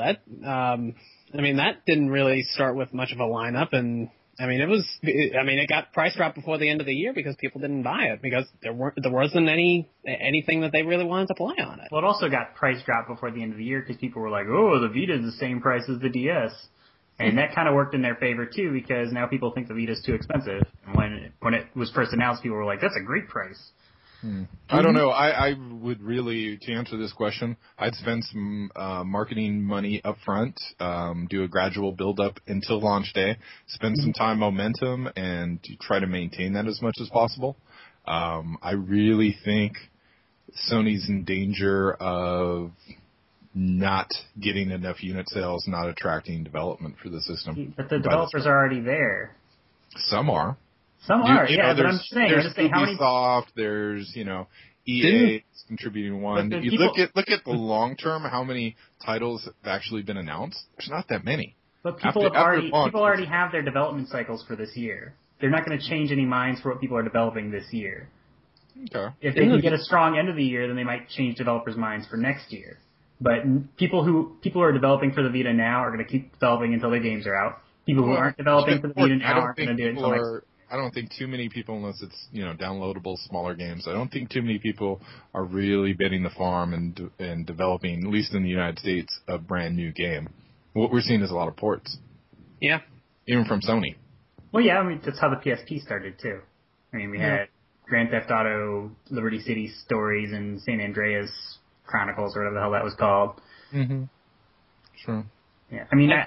That didn't really start with much of a lineup, and it got price dropped before the end of the year because people didn't buy it because there wasn't anything that they really wanted to play on it. Well, it also got price dropped before the end of the year because people were like, oh, the Vita is the same price as the DS. And that kind of worked in their favor, too, because now people think the Vita is too expensive. And when it was first announced, people were like, that's a great price. I don't know. I would really, to answer this question, I'd spend some marketing money up front, do a gradual build-up until launch day, spend some time momentum, and try to maintain that as much as possible. I really think Sony's in danger of not getting enough unit sales, not attracting development for the system. But the developers are already there. Some are. Some are, yeah, but I'm just saying how many... Ubisoft, there's, EA contributing one. Look at the long term, how many titles have actually been announced. There's not that many. But people already have their development cycles for this year. They're not going to change any minds for what people are developing this year. Okay. If they can get a strong end of the year, then they might change developers' minds for next year. But people who are developing for the Vita now are going to keep developing until their games are out. People who aren't developing for the Vita now aren't going to do it until next year. I don't think too many people, unless it's, downloadable smaller games, I don't think too many people are really betting the farm and developing, at least in the United States, a brand new game. What we're seeing is a lot of ports. Yeah. Even from Sony. Well, yeah, that's how the PSP started, too. We had Grand Theft Auto, Liberty City Stories, and San Andreas Chronicles, or whatever the hell that was called. Mm-hmm. Sure. Yeah,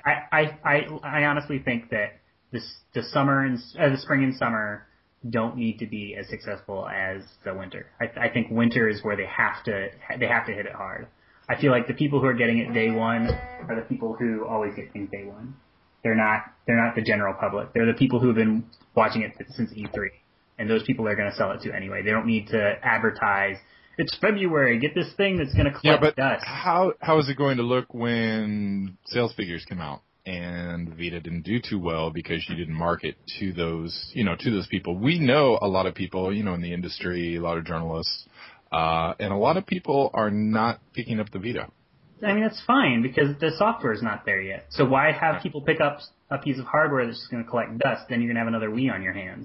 I honestly think that the spring and summer don't need to be as successful as the winter. I think winter is where they have to hit it hard. I feel like the people who are getting it day one are the people who always get things day one. They're not the general public. They're the people who have been watching it since E3, and those people are going to sell it to anyway. They don't need to advertise. It's February. Get this thing that's going to collect dust. How is it going to look when sales figures come out? And Vita didn't do too well because you didn't market to those, to those people. We know a lot of people, in the industry, a lot of journalists, and a lot of people are not picking up the Vita. That's fine because the software is not there yet. So why have people pick up a piece of hardware that's just going to collect dust? Then you're going to have another Wii on your hands.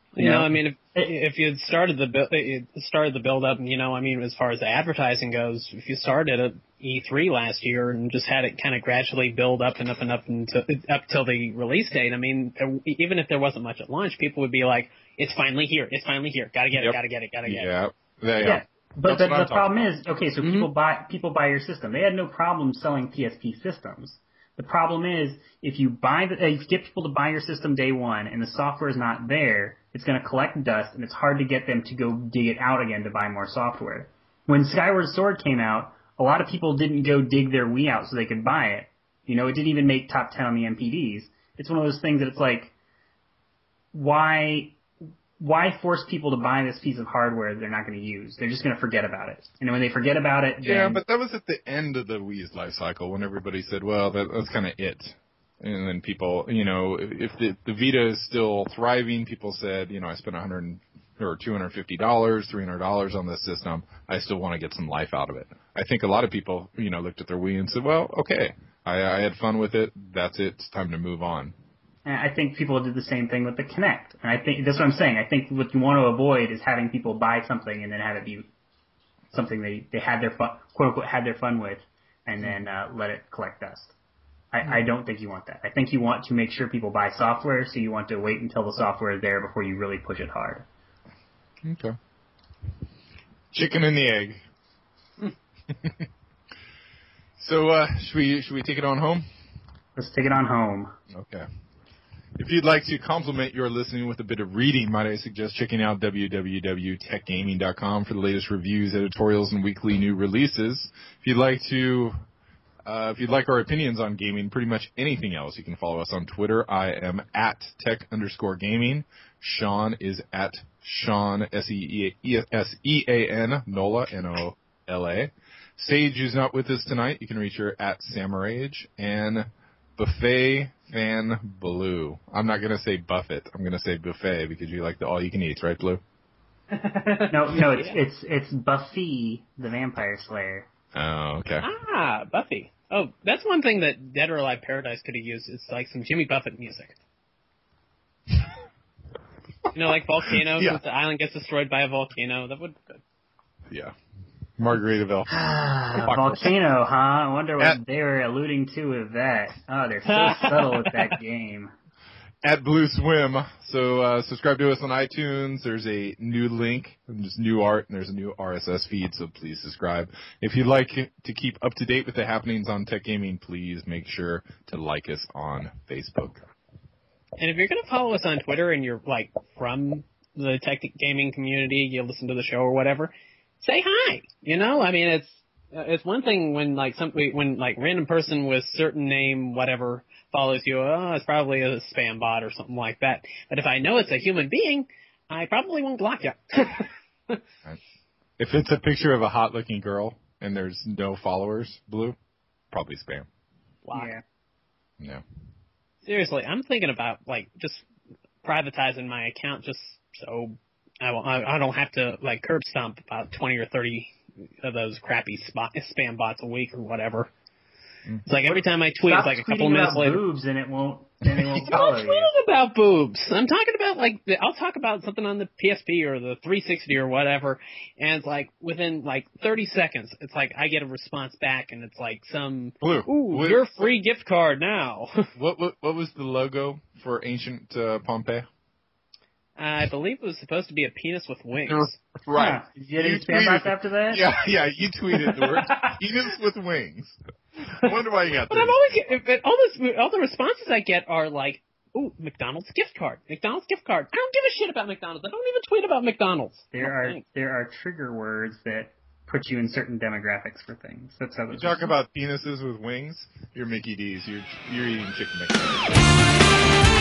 If you had started the build up, as far as the advertising goes, if you started at E3 last year and just had it kind of gradually build up and up and up till the release date, even if there wasn't much at launch, people would be like, "It's finally here! It's finally here! Gotta get it! Gotta get it! Gotta get it!" Yeah. But the problem is, okay, so people buy your system. They had no problem selling PSP systems. The problem is, if you get people to buy your system day one and the software is not there, it's going to collect dust and it's hard to get them to go dig it out again to buy more software. When Skyward Sword came out, a lot of people didn't go dig their Wii out so they could buy it. It didn't even make top 10 on the MPDs. It's one of those things that it's like, why force people to buy this piece of hardware they're not going to use? They're just going to forget about it. And when they forget about it, yeah, but that was at the end of the Wii's life cycle when everybody said, well, that's kind of it. And then people, if the Vita is still thriving, people said, I spent $150 or $250, $300 on this system, I still want to get some life out of it. I think a lot of people, looked at their Wii and said, well, okay, I had fun with it. That's it. It's time to move on. And I think people did the same thing with the Kinect. And I think that's what I'm saying. I think what you want to avoid is having people buy something and then have it be something they had their fun, quote unquote, had their fun with, and then let it collect dust. I don't think you want that. I think you want to make sure people buy software, so you want to wait until the software is there before you really push it hard. Okay. Chicken and the egg. So, should we take it on home? Let's take it on home. Okay. If you'd like to complement your listening with a bit of reading, might I suggest checking out www.techgaming.com for the latest reviews, editorials, and weekly new releases. If you'd like our opinions on gaming, pretty much anything else, you can follow us on Twitter. I am at tech_gaming. Sean is at Sean, SEAN, Nola, NOLA. Sage, who's not with us tonight, you can reach her at Samarage. And Buffet Fan Blue. I'm not going to say Buffett. I'm going to say Buffet because you like the all-you-can-eats, right, Blue? No, it's Buffy the Vampire Slayer. Oh, okay. Ah, Buffy. Oh, that's one thing that Dead or Alive Paradise could have used. It's like some Jimmy Buffett music. Like volcanoes. Yeah. If the island gets destroyed by a volcano, that would be good. Yeah. Margaritaville. Volcano, huh? I wonder what they were alluding to with that. Oh, they're so subtle with that game. At Blue Swim. So subscribe to us on iTunes. There's a new link, and there's new art, and there's a new RSS feed, so please subscribe. If you'd like to keep up to date with the happenings on Tech Gaming, please make sure to like us on Facebook. And if you're going to follow us on Twitter and you're, from the Tech Gaming community, you listen to the show or whatever, say hi. I mean, it's one thing when random person with certain name, whatever, follows you. Oh, it's probably a spam bot or something like that. But if I know it's a human being, I probably won't block you. Right. If it's a picture of a hot-looking girl and there's no followers, Blue, probably spam. Block. Yeah. Seriously, I'm thinking about just privatizing my account just so I don't have to curb stomp about 20 or 30 of those crappy spam bots a week or whatever. It's like every time I tweet, it's like a couple minutes later. Boobs and it won't follow you. I'm about boobs. I'm talking about I'll talk about something on the PSP or the 360 or whatever, and it's within 30 seconds, it's I get a response back, and it's some Blue, your free gift card now. What was the logo for ancient Pompeii? I believe it was supposed to be a penis with wings. Right. Did you get any spam bots after that? Yeah, you tweeted the word penis with wings. I wonder why you got that. But I'm always all the responses I get are ooh, McDonald's gift card. McDonald's gift card. I don't give a shit about McDonald's. I don't even tweet about McDonald's. There are trigger words that put you in certain demographics for things. That's how you talk about penises with wings. You're Mickey D's. You're eating chicken McNuggets.